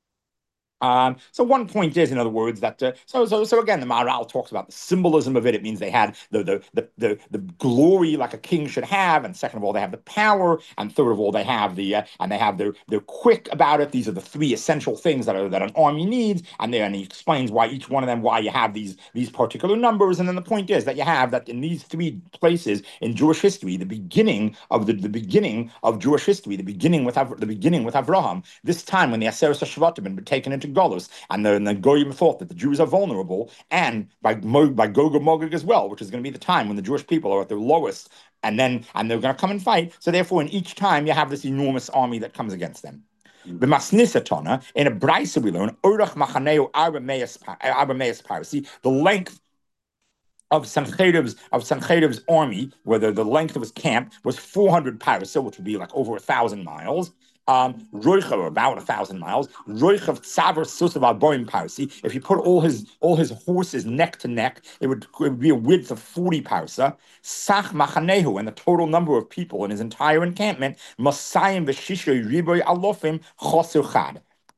S1: Um, so one point is, in other words, that uh, so so so again, the Maharal talks about the symbolism of it. It means they had the the the the, the glory like a king should have, and second of all, they have the power, and third of all, they have the uh, and they have they're they're quick about it. These are the three essential things that are that an army needs, and then he explains why each one of them, why you have these these particular numbers. And then the point is that you have that in these three places in Jewish history, the beginning of the the beginning of Jewish history, the beginning with Av- the beginning with Avraham. This time when the Aseret HaShvatim had been taken into Golus, and the, and the Goyim thought that the Jews are vulnerable, and by by Gog and Magog as well, which is going to be the time when the Jewish people are at their lowest, and then and they're going to come and fight. So therefore, in each time, you have this enormous army that comes against them. The Masnisatona, in a Braisa we learn, Urach Machaneu Arameus Parsi, the length of Sancheriv's of Sancheriv's army, where the, the length of his camp was four hundred parasa, which would be like over a thousand miles. Um, Roicha, about a thousand miles. Roicha Tzavar Susav Boim Parsi. If you put all his all his horses neck to neck, it would, it would be a width of forty parsa. Sach Machanehu, and the total number of people in his entire encampment, Masayim Veshishay Riboy Alofim Chosuchad.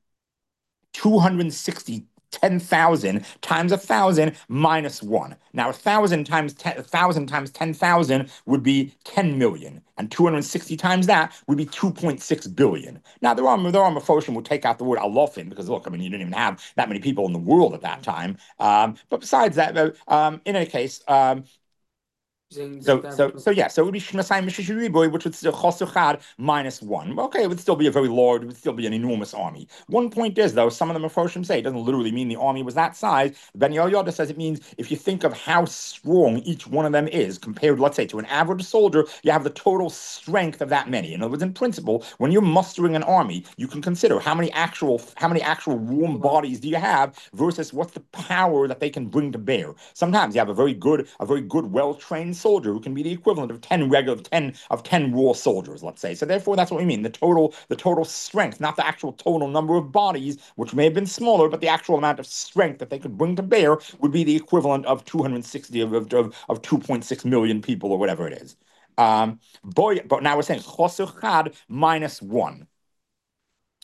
S1: two hundred sixty. ten thousand times a thousand minus one. Now, a thousand times ten, a thousand times ten thousand would be ten million, and two hundred sixty times that would be two point six billion. Now, there are there are Mephoshim who take out the word alofim because look, I mean, you didn't even have that many people in the world at that time. Um, but besides that, um, in any case. Um, So, so, so yeah, so it would be Shmasayim Mishishiriboy, which would still Chosuchad minus one. Okay, it would still be a very large, it would still be an enormous army. One point is, though, some of the Mephoshim say it doesn't literally mean the army was that size. Ben Yehoyada says it means if you think of how strong each one of them is compared, let's say, to an average soldier, you have the total strength of that many. In other words, in principle, when you're mustering an army, you can consider how many actual, how many actual warm bodies do you have versus what's the power that they can bring to bear. Sometimes you have a very good, a very good, well-trained soldier who can be the equivalent of ten regular ten of ten raw soldiers, let's say. So therefore, that's what we mean. The total, the total strength, not the actual total number of bodies, which may have been smaller, but the actual amount of strength that they could bring to bear would be the equivalent of two hundred sixty of of, of two point six million people or whatever it is. Um, boy, but now we're saying chosuchad minus one.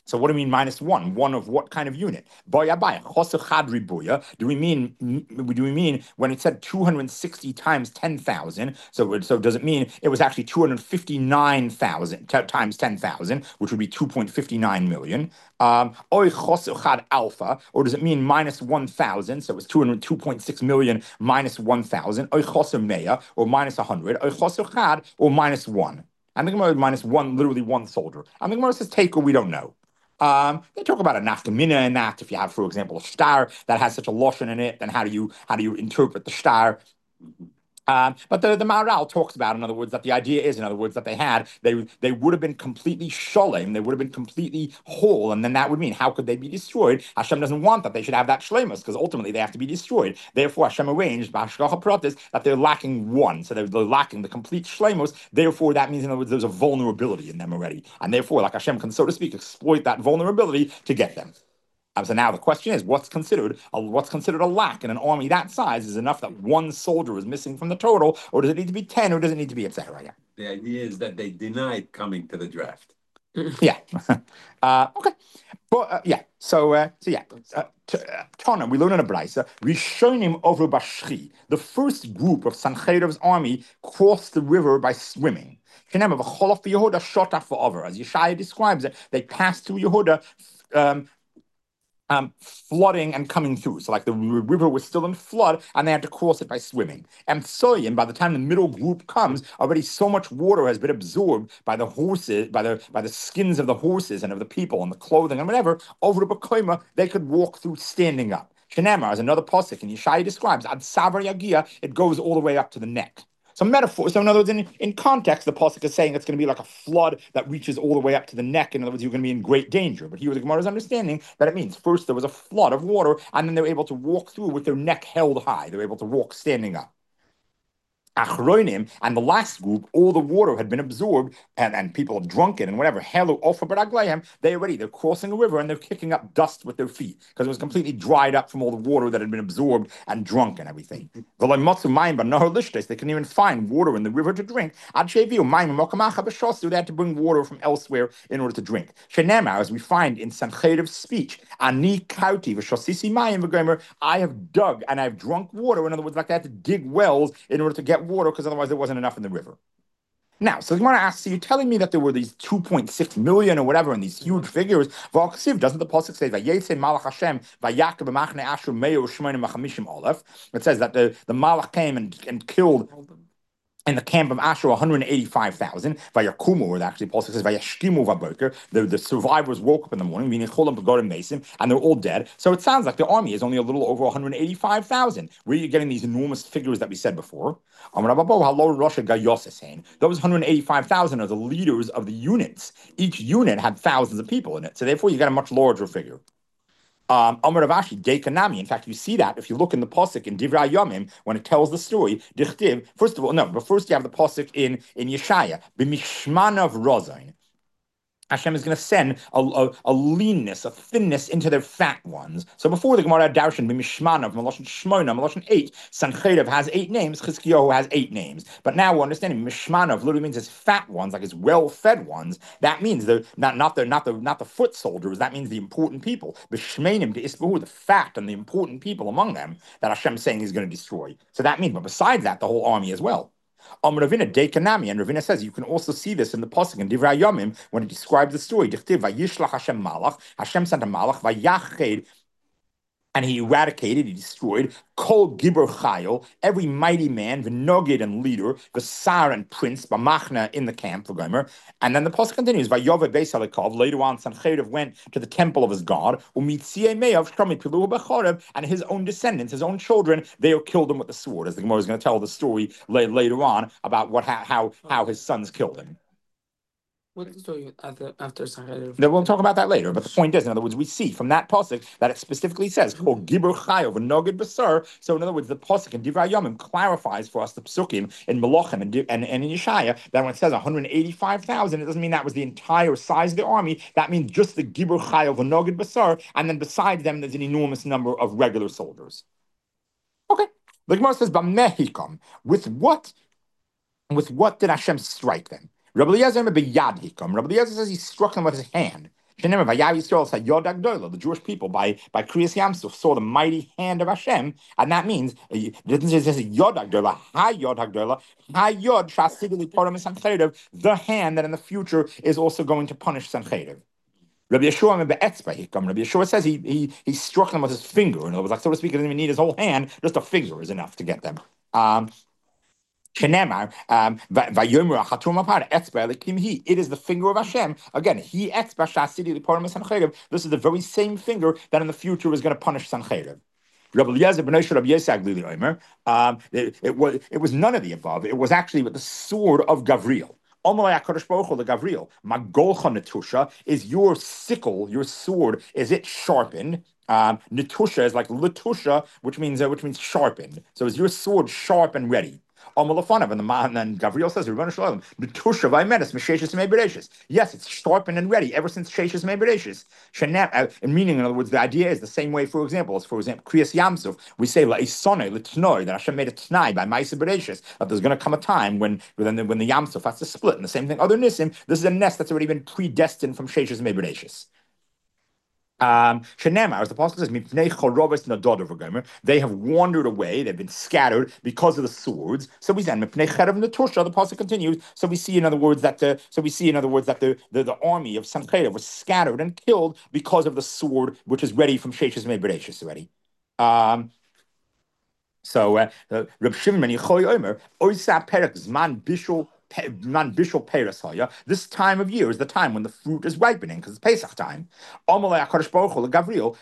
S1: So what do we mean minus one? One of what kind of unit? Boya baya. Chosechadri boya. Do we mean do we mean when it said two hundred sixty times ten thousand? So so does it mean it was actually two hundred fifty-nine thousand times ten thousand, which would be two point five nine million? Um, Oy chosechad alpha, or does it mean minus one thousand? So it was two hundred two point six million minus one thousand. Oy chosemeya, or minus one hundred. Oy chosechad, or minus one. I'm thinking about minus one, literally one soldier. I'm thinking about says take, or we don't know. Um, they talk about a nafkamina in that. If you have, for example, a star that has such a lotion in it, then how do you how do you interpret the star? Um, but the, the Maharal talks about, in other words, that the idea is, in other words, that they had, they they would have been completely sholem, they would have been completely whole, and then that would mean, how could they be destroyed? Hashem doesn't want that. They should have that shlemus, because ultimately they have to be destroyed. Therefore, Hashem arranged, b'hashgacha pratis, that they're lacking one, so they're, they're lacking the complete shlemos. Therefore, that means, in other words, there's a vulnerability in them already. And therefore, like Hashem can, so to speak, exploit that vulnerability to get them. Um, so now the question is, what's considered a, what's considered a lack in an army that size? Is enough that one soldier is missing from the total, or does it need to be ten, or does it need to be et cetera? Yeah.
S3: The idea is that they denied coming to the draft.
S1: Yeah. uh, okay. But uh, yeah. So uh, so yeah. Uh, Tana, we learn in a brayso. Rishonim over Bashchi. The first group of Sancheiriv's army crossed the river by swimming. As Yeshaya describes it, they passed through Yehuda. Um, Um, flooding and coming through. So like the river was still in flood and they had to cross it by swimming. And Soyim, by the time the middle group comes, already so much water has been absorbed by the horses, by the by the skins of the horses and of the people and the clothing and whatever, over to Bakoima, they could walk through standing up. Shenamar is another pasuk, and Yeshaya describes Ad Savar Yagia, it goes all the way up to the neck. So metaphor. So in other words, in, in context, the pasuk is saying it's going to be like a flood that reaches all the way up to the neck. In other words, you're going to be in great danger. But here the Gemara is understanding that it means first there was a flood of water, and then they were able to walk through with their neck held high. They were able to walk standing up. Achronim, and the last group, all the water had been absorbed, and, and people have drunk it and whatever. Helu ofer baraglayim, they already they're crossing a river and they're kicking up dust with their feet because it was completely dried up from all the water that had been absorbed and drunk and everything. They couldn't even find water in the river to drink. They had to bring water from elsewhere in order to drink. Shenamar, as we find in Sancheiriv's speech, Ani kauti v'shosisi mayim v'gomer, I have dug and I've drunk water. In other words, like they had to dig wells in order to get water because otherwise there wasn't enough in the river. Now, so the Gemara asks, so you're telling me that there were these two point six million or whatever and these huge figures. Doesn't the pasuk say Vayetze Malach Hashem Vayakim b'machne Ashur Meir Shmonim Machamishim Aleph? It says that the, the Malach came and, and killed in the camp of Asher, one hundred eighty-five thousand. Vayakumu, or actually, Paul says, Vayashkimu vaboker. The the survivors woke up in the morning, meaning Cholam Pagodim Mason, and they're all dead. So it sounds like the army is only a little over one hundred eighty-five thousand. Where are you getting these enormous figures that we said before? Those one hundred eighty-five thousand are the leaders of the units. Each unit had thousands of people in it. So therefore, you get a much larger figure. Um, Amar Ravashi, Dekanami. In fact, you see that if you look in the pasuk in Divrei Yomim when it tells the story. Dichtiv. First of all, no, but first you have the pasuk in in Yeshaya. B'mishmanav Rozain. Hashem is going to send a, a, a leanness, a thinness into their fat ones. So before the Gemara Darshan, B'mishmanav, Maloshin Shmona, Maloshin eight, Sancheirav has eight names, Chizkiyahu has eight names. But now we're understanding Mishmanav literally means his fat ones, like his well-fed ones. That means the not not the not the not the foot soldiers. That means the important people. B'shmeinim to Isbahu, the fat and the important people among them that Hashem is saying he's going to destroy. So that means, but besides that, the whole army as well. Um, Ravina Dekanami, and Ravina says you can also see this in the pasuk in Divrei Yomim when it describes the story. Dichtiv Vayishlach Hashem Malach. Hashem sent a Malach Vayached, and he eradicated, he destroyed Kol Gibor Chayil, every mighty man, V'nogid and leader, V'sar and prince, B'machna in the camp for Gomer. And then the pasuk continues, Vayove Beis Halikov. Later on, Sancheirav went to the temple of his god, Umitziei Me'av Shkamit Piluah B'chorev, and his own descendants, his own children, they killed him with the sword. As the Gemara is going to tell the story later on about what how how his sons killed him.
S4: What's the story after after Sancheirav?
S1: We'll talk about that later. But the point is, in other words, we see from that pasuk that it specifically says called Gibur Chayov and Nogid Basar. So in other words, the pasuk in Divrei Yomim clarifies for us the psukim in Melachim and, and, and in Yeshaya that when it says one hundred eighty-five thousand, it doesn't mean that was the entire size of the army. That means just the Gibur Chayov and Nogid Basar, and then beside them there's an enormous number of regular soldiers. Okay, the Gemara says B'mehikam, with what, with what did Hashem strike them? Rabbi Eliezer Rabbi Eliezer says he struck them with his hand. Remember, Vayav Yisrael said Yod Agdola, the Jewish people, by by Kriyas Yamsuf saw the mighty hand of Hashem, and that means it doesn't say Yod Agdola, Hi Yod Agdola, Hi Yod Shasigli Poram Sanchedev, the hand that in the future is also going to punish Sanchedev. Rabbi Yeshua Rabbi Yeshua says he he he struck them with his finger, and it was like, so to speak, he didn't even need his whole hand; just a finger is enough to get them. Um, Shenemar, um, Vayomer Chatum Apar Etzba Elikim He. It is the finger of Hashem. Again, He Etzba Shasidi Liporim Sanchedev. This is the very same finger that in the future is going to punish Sanchedev. Rabbi Eliezer ben Rabbi Yisag Lili Omer. Um, it, it was it was none of the above. It was actually with the sword of Gavriel. Omalei HaKadosh Baruch Hu, the Gavriel. Magolcha Netusha is your sickle, your sword. Is it sharpened? Um, Netusha is like Letusha, which means uh, which means sharpened. So is your sword sharp and ready? Amalafanav, and the man and Gavriel says, Netusha Vaimedes, Mesheshes Mebereshis. Yes, it's sharpened and ready ever since Sheshes Mebereshis. Shanam, uh, in meaning, in other words, the idea is the same way, for example, as for example, Kriyas Yamsuf, we say La Isone, Litnoi, that Hashem made a Tnai by Maisa Bereshis, that there's going to come a time when when the, when the Yamsuf has to split. And the same thing, other Nisim, this is a nest that's already been predestined from Sheshes Mebereshis. Um, as the apostle says, they have wandered away, they've been scattered because of the swords. So we say, the apostle continues. So we see, in other words, that the so we see, in other words, that the, the, the army of Sanchedev was scattered and killed because of the sword, which is ready from Sheshes Mebereshis already. Um, so uh, uh, Reb Shimon Yochai Omer, Oisa Perek Zman Bishul. This time of year is the time when the fruit is ripening because it's Pesach time. Gavriel,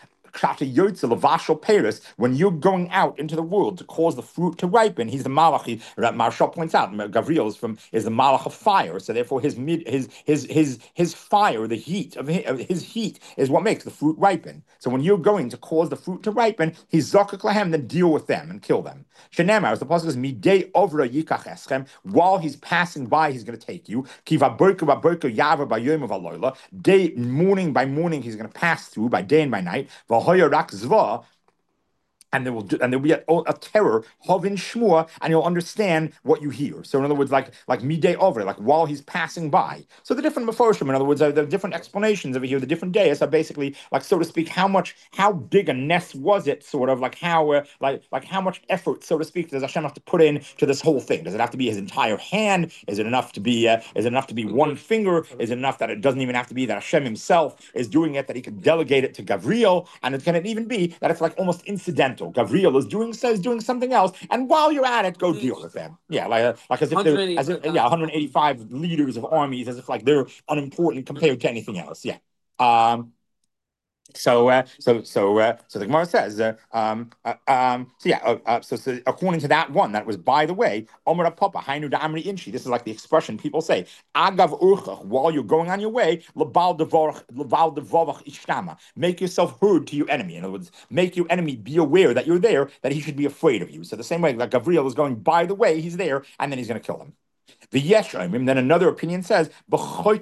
S1: when you're going out into the world to cause the fruit to ripen, he's the malach. Maharsha points out, Gavriel is from is the malach of fire. So therefore, his his his his his fire, the heat of his, of his heat, is what makes the fruit ripen. So when you're going to cause the fruit to ripen, he's zakak lahem, then deal with them and kill them. Shenamar, as the apostle says, midei ovra yikach eschem. While he's passing by, he's going to take you. Kiva berka ba berka yava by yom of aloyla. Day morning by morning, he's going to pass through by day and by night. V'hoyarak zva. And there will do, and there will be a, a terror, hovin shmua, and you'll understand what you hear. So in other words, like like midday over, like while he's passing by. So the different meforshim, in other words, the different explanations over here, the different days are basically like, so to speak, how much, how big a nest was it, sort of like how, uh, like like how much effort, so to speak, does Hashem have to put in to this whole thing? Does it have to be his entire hand? Is it enough to be? Uh, is it enough to be one finger? Is it enough that it doesn't even have to be that Hashem himself is doing it? That he can delegate it to Gavriel, and it can it even be that it's like almost incidental. Gavriel is doing says doing something else, and while you're at it, go deal with them. Yeah, like like as if they're as if, yeah, one hundred eighty-five leaders of armies, as if like they're unimportant compared to anything else. Yeah. Um. So, uh, so, so, uh, so the Gemara says, uh, um, uh, um, so yeah, uh, uh, so, so according to that one, that was, by the way, Omer Papa, Hainu da Amri Inchi. This is like the expression people say, Agav Urchach, while you're going on your way, Labal Devorach, Labal Devorach Ishtama. Make yourself heard to your enemy. In other words, make your enemy be aware that you're there, that he should be afraid of you. So the same way, like Gavriel is going, by the way, he's there, and then he's going to kill him. The Yeshayim, then another opinion says, the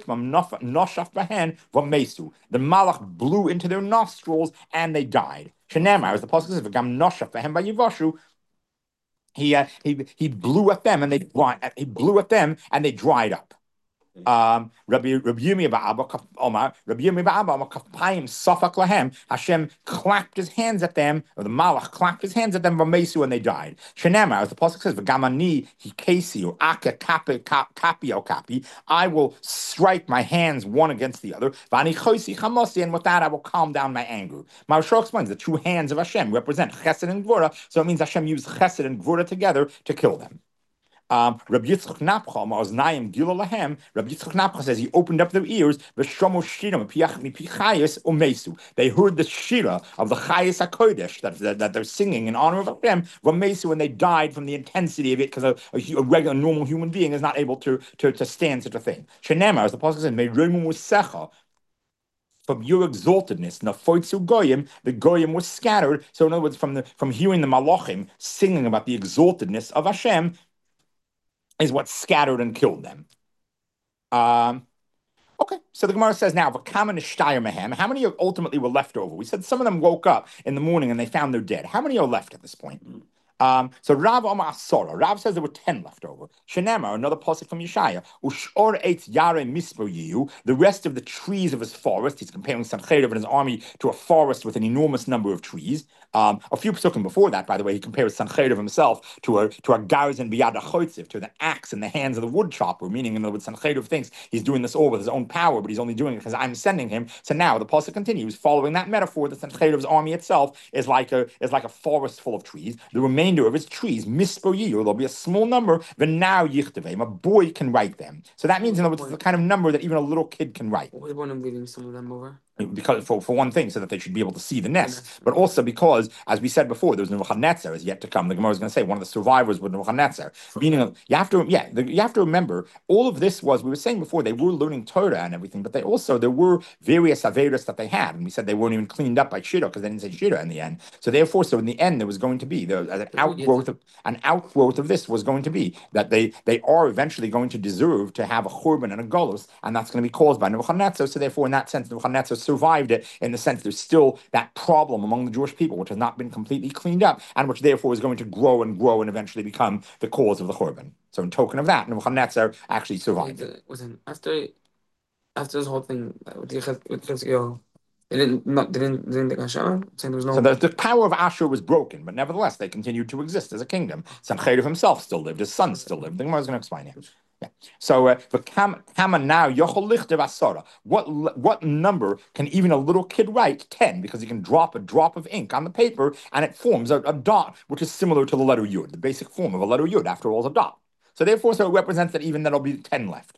S1: malach blew into their nostrils and they died. Shenamar, as the Apostle says, V'gam noshaf b'hem b'yivashu, he uh, he he blew at them and they he blew at them and they dried up. Um, Rabbi Rabbi Yirmiyah ba'Abba Omar, Rabbi Yirmiyah ba'Abba Omar Kafayim Safak Lahem. Hashem clapped his hands at them, or the Malach clapped his hands at them, Vamesu, and they died. Shenamar, as the pasuk says, V'gamani hikesi or Aka kapi kapi o kapi. I will strike my hands one against the other. V'ani chosi chamosi, and with that I will calm down my anger. Maharsha explains the two hands of Hashem represent Chesed and Gvura, so it means Hashem used Chesed and Gvura together to kill them. Um, Rabbi Yitzchak Napcha, Ma'oznayim Gila Lahem, Rabbi Yitzchak Napcha says he opened up their ears, V'shomo Shira Mipi Chayis Umesu. They heard the Shira of the Chayis HaKodesh that, that, that they're singing in honor of Hashem, Vamesu, and they died from the intensity of it because a, a, a regular, normal human being is not able to, to, to stand such a thing. Shenema, as the Apostle said, Me'romu Musecha, from your exaltedness, Nafoitzu Goyim, the Goyim was scattered. So in other words, from the from hearing the Malachim singing about the exaltedness of Hashem, is what scattered and killed them. Um, okay, so the Gemara says now, how many ultimately were left over? We said some of them woke up in the morning and they found they're dead. How many are left at this point? Um, so Rav Omar Asora, Rav says there were ten left over. Shenema, another pasuk from Yeshaya. Ushor eitz yare mispo yiyu. The rest of the trees of his forest. He's comparing Sancheriv and his army to a forest with an enormous number of trees. Um, a few pasukim before that, by the way, he compares Sancheriv himself to a to a garrison biyad achotziv, to the axe in the hands of the wood chopper. Meaning, in other words, Sancheriv thinks he's doing this all with his own power, but he's only doing it because I'm sending him. So now the pasuk continues, following that metaphor, that Sancheriv's army itself is like a is like a forest full of trees. The remainder of its trees, mispo yiyu, there'll be a small number, but now yichtevim, a boy can write them. So that means, in other words, it's the kind of number that even a little kid can write.
S4: Why one of leaving some of them over?
S1: Because for, for one thing, so that they should be able to see the nest, but also because, as we said before, there's Nebuchadnezzar is yet to come. The Gemara is going to say one of the survivors was Nebuchadnezzar. Meaning, you have to, yeah, the, you have to remember, all of this was, we were saying before, they were learning Torah and everything, but they also, there were various Averas that they had, and we said they weren't even cleaned up by Shira, because they didn't say Shira in the end. So therefore, so in the end, there was going to be, there, an outgrowth of, an outgrowth of this was going to be, that they, they are eventually going to deserve to have a Churban and a Golus, and that's going to be caused by Nebuchadnezzar. So therefore, in that sense, Nebuchadnezzar survived it, in the sense there's still that problem among the Jewish people, which has not been completely cleaned up, and which therefore is going to grow and grow and eventually become the cause of the Churban. So in token of that, Nebuchadnezzar actually survived it.
S4: Listen, after after this whole thing with Chizkiyahu, they didn't not they didn't didn't take Hashem, saying there was no.
S1: So the, the power of Ashur was broken, but nevertheless they continued to exist as a kingdom. Sancheriv himself still lived, his son still lived. The Gemara is going to explain it. Yeah. So uh, for Kama now, Asara. What what number can even a little kid write? Ten, because he can drop a drop of ink on the paper and it forms a, a dot, which is similar to the letter Yud. The basic form of a letter Yud, after all, is a dot. So therefore, so it represents that even there'll be ten left.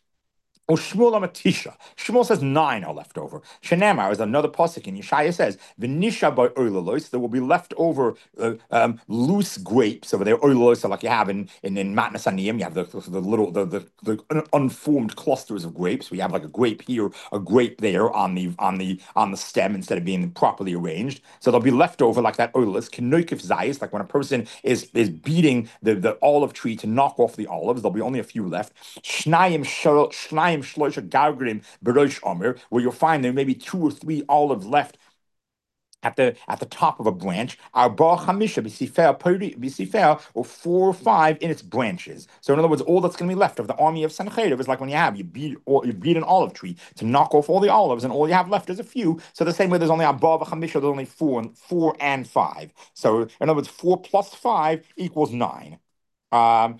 S1: Or Shmuel Amatisha. Shmuel says nine are left over. Shenamar is another pasuk in Yeshaya says, "V'nisha by oilolos." There will be left over uh, um, loose grapes. So they're oilolos, like you have in in, in Matnas Aniyim. You have the, the, the little the, the the unformed clusters of grapes. We have like a grape here, a grape there on the on the on the stem instead of being properly arranged. So they'll be left over like that oilolos. Kenoikif zayis, like when a person is is beating the, the olive tree to knock off the olives. There'll be only a few left. Shnayim shnayim where you'll find there may be two or three olives left at the at the top of a branch, or four or five in its branches. So in other words, all that's going to be left of the army of Sancheriv is like when you have you beat or you beat an olive tree to knock off all the olives, and all you have left is a few. So the same way, there's only Arba v'chamisha, there's only four and four and five. So in other words, four plus five equals nine. Um,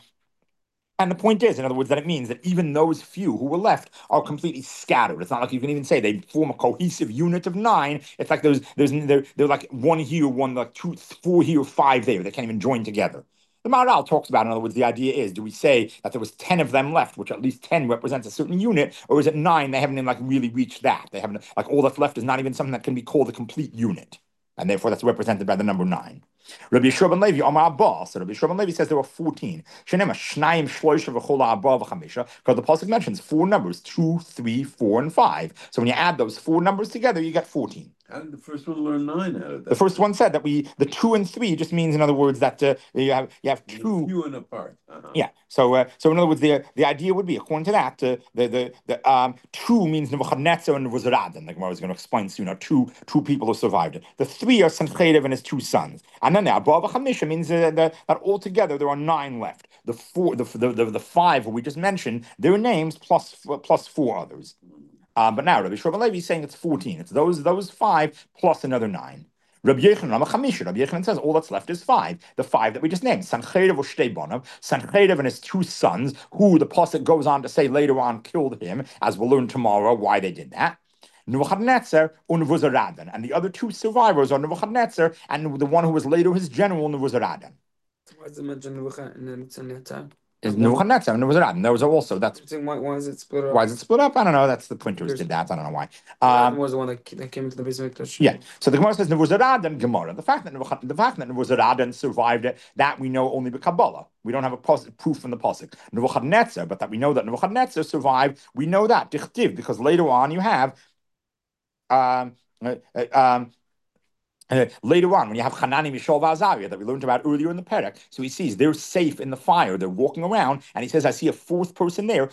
S1: And the point is, in other words, that it means that even those few who were left are completely scattered. It's not like you can even say they form a cohesive unit of nine. It's like there's there's they're, they're like one here, one like two, four here, five there. They can't even join together. The Maharal talks about, in other words, the idea is, do we say that there was ten of them left, which at least ten represents a certain unit, or is it nine? They haven't even like really reached that. They haven't, like, all that's left is not even something that can be called a complete unit. And therefore that's represented by the number nine. Rabbi Yeshua ben Levi, Amar Abba. So Rabbi Yeshua ben Levi says there were fourteen. Shenema Shnayim Shloisha v'Chola Abba v'Chamisha. Because the pasuk mentions four numbers: two, three, four, and five. So when you add those four numbers together, you get fourteen.
S3: How did the first one learn nine out of that?
S1: The first one said that we the two and three just means, in other words, that uh, you have you have two.
S3: Few and apart. Uh-huh.
S1: Yeah. So uh, so in other words, the the idea would be, according to that, uh, the the the um two means Nebuchadnezzar and Nebuchadnezzar. The Gemara is going to explain soon. Are two two people who survived it. The three are Sancheriv and his two sons, and then the Abba v'Chamisha means uh, that, that altogether there are nine left. The four, the the the, the five we just mentioned, their names plus plus four others. Um, but now Rabbi Yeshua ben Levi is saying it's fourteen. It's those those five plus another nine. Rabbi Yochanan Amachamisha. Rabbi Yochanan says all that's left is five. The five that we just named. Sancheriv or Shtei Bonav. Sancheriv and his two sons, who the pasuk goes on to say later on killed him, as we'll learn tomorrow why they did that. Nebuchadnezzar or Nebuzaradan. And the other two survivors are Nebuchadnezzar and the one who was later his general, Nebuzaradan.
S4: Why does it mention Nebuchadnezzar and then it's in the time?
S1: Is Nebuchadnezzar and Nebuzaradan. Those are also, that's
S4: Why, why is it split up?
S1: Why is it split up? I don't know. That's the printers did that. I don't know why. Um,
S4: was the one that, that came into the basement.
S1: Yeah. So the Gemara says Nebuzaradan Gemara. The fact that Nebuchad, the fact that Nebuzaradan survived it, that we know only by Kabbalah. We don't have a pos- proof from the pasuk. Nebuchadnezzar, but that we know that Nebuchadnezzar survived. We know that Dichtiv, because later on you have um, uh, um, Uh, later on, when you have Hanani, Mishael, Azariah that we learned about earlier in the Perek, so he sees they're safe in the fire, they're walking around, and he says, I see a fourth person there,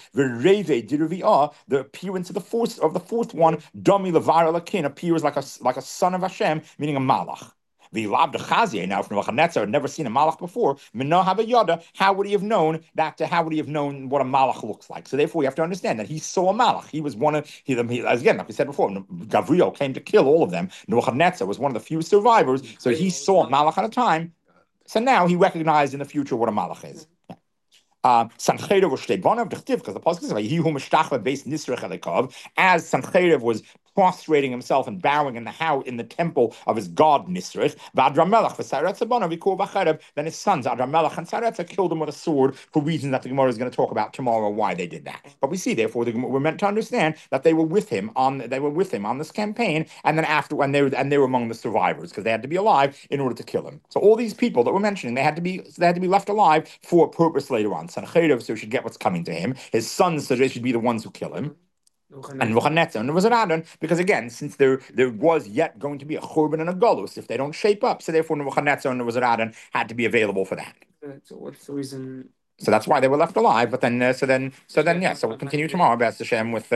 S1: the appearance of the fourth of the fourth one, Dami Levar Alakin, appears like a like a son of Hashem, meaning a Malach. The Lab de Chazie, now if Nebuchadnezzar had never seen a malach before, Minah Havayada, how would he have known that? How would he have known what a malach looks like? So therefore, we have to understand that he saw a malach. He was one of he, he again, like we said before, Gavriel came to kill all of them. Nebuchadnezzar was one of the few survivors, so he saw a malach at a time. So now he recognized in the future what a malach is. Sancheiriv was Shteibonav Dechtiv, because the pasuk says he who mishtachva based Nisrech Elikov, as Sancheiriv was prostrating himself and bowing in the house in the temple of his god Nisrech. V'Adramelech v'Saretza Bonav Yikur B'Cherev. Then his sons Adramelech and Saretza killed him with a sword for reasons that the Gemara is going to talk about tomorrow why they did that. But we see therefore the, we're meant to understand that they were with him on they were with him on this campaign, and then after when they were and they were among the survivors because they had to be alive in order to kill him. So all these people that we're mentioning, they had to be they had to be left alive for a purpose later on. Sancheiriv, so he should get what's coming to him. His sons, so they should be the ones who kill him. And Nebuchadnezzar, and there was an add-on, because again, since there there was yet going to be a Churban and a Golus, if they don't shape up, so therefore Nebuchadnezzar and there was an add-on had to be available for that.
S4: So what's the reason?
S1: So that's why they were left alive. But then, uh, so then, so then, yeah. So we'll continue tomorrow, B'ez Hashem, with. Uh,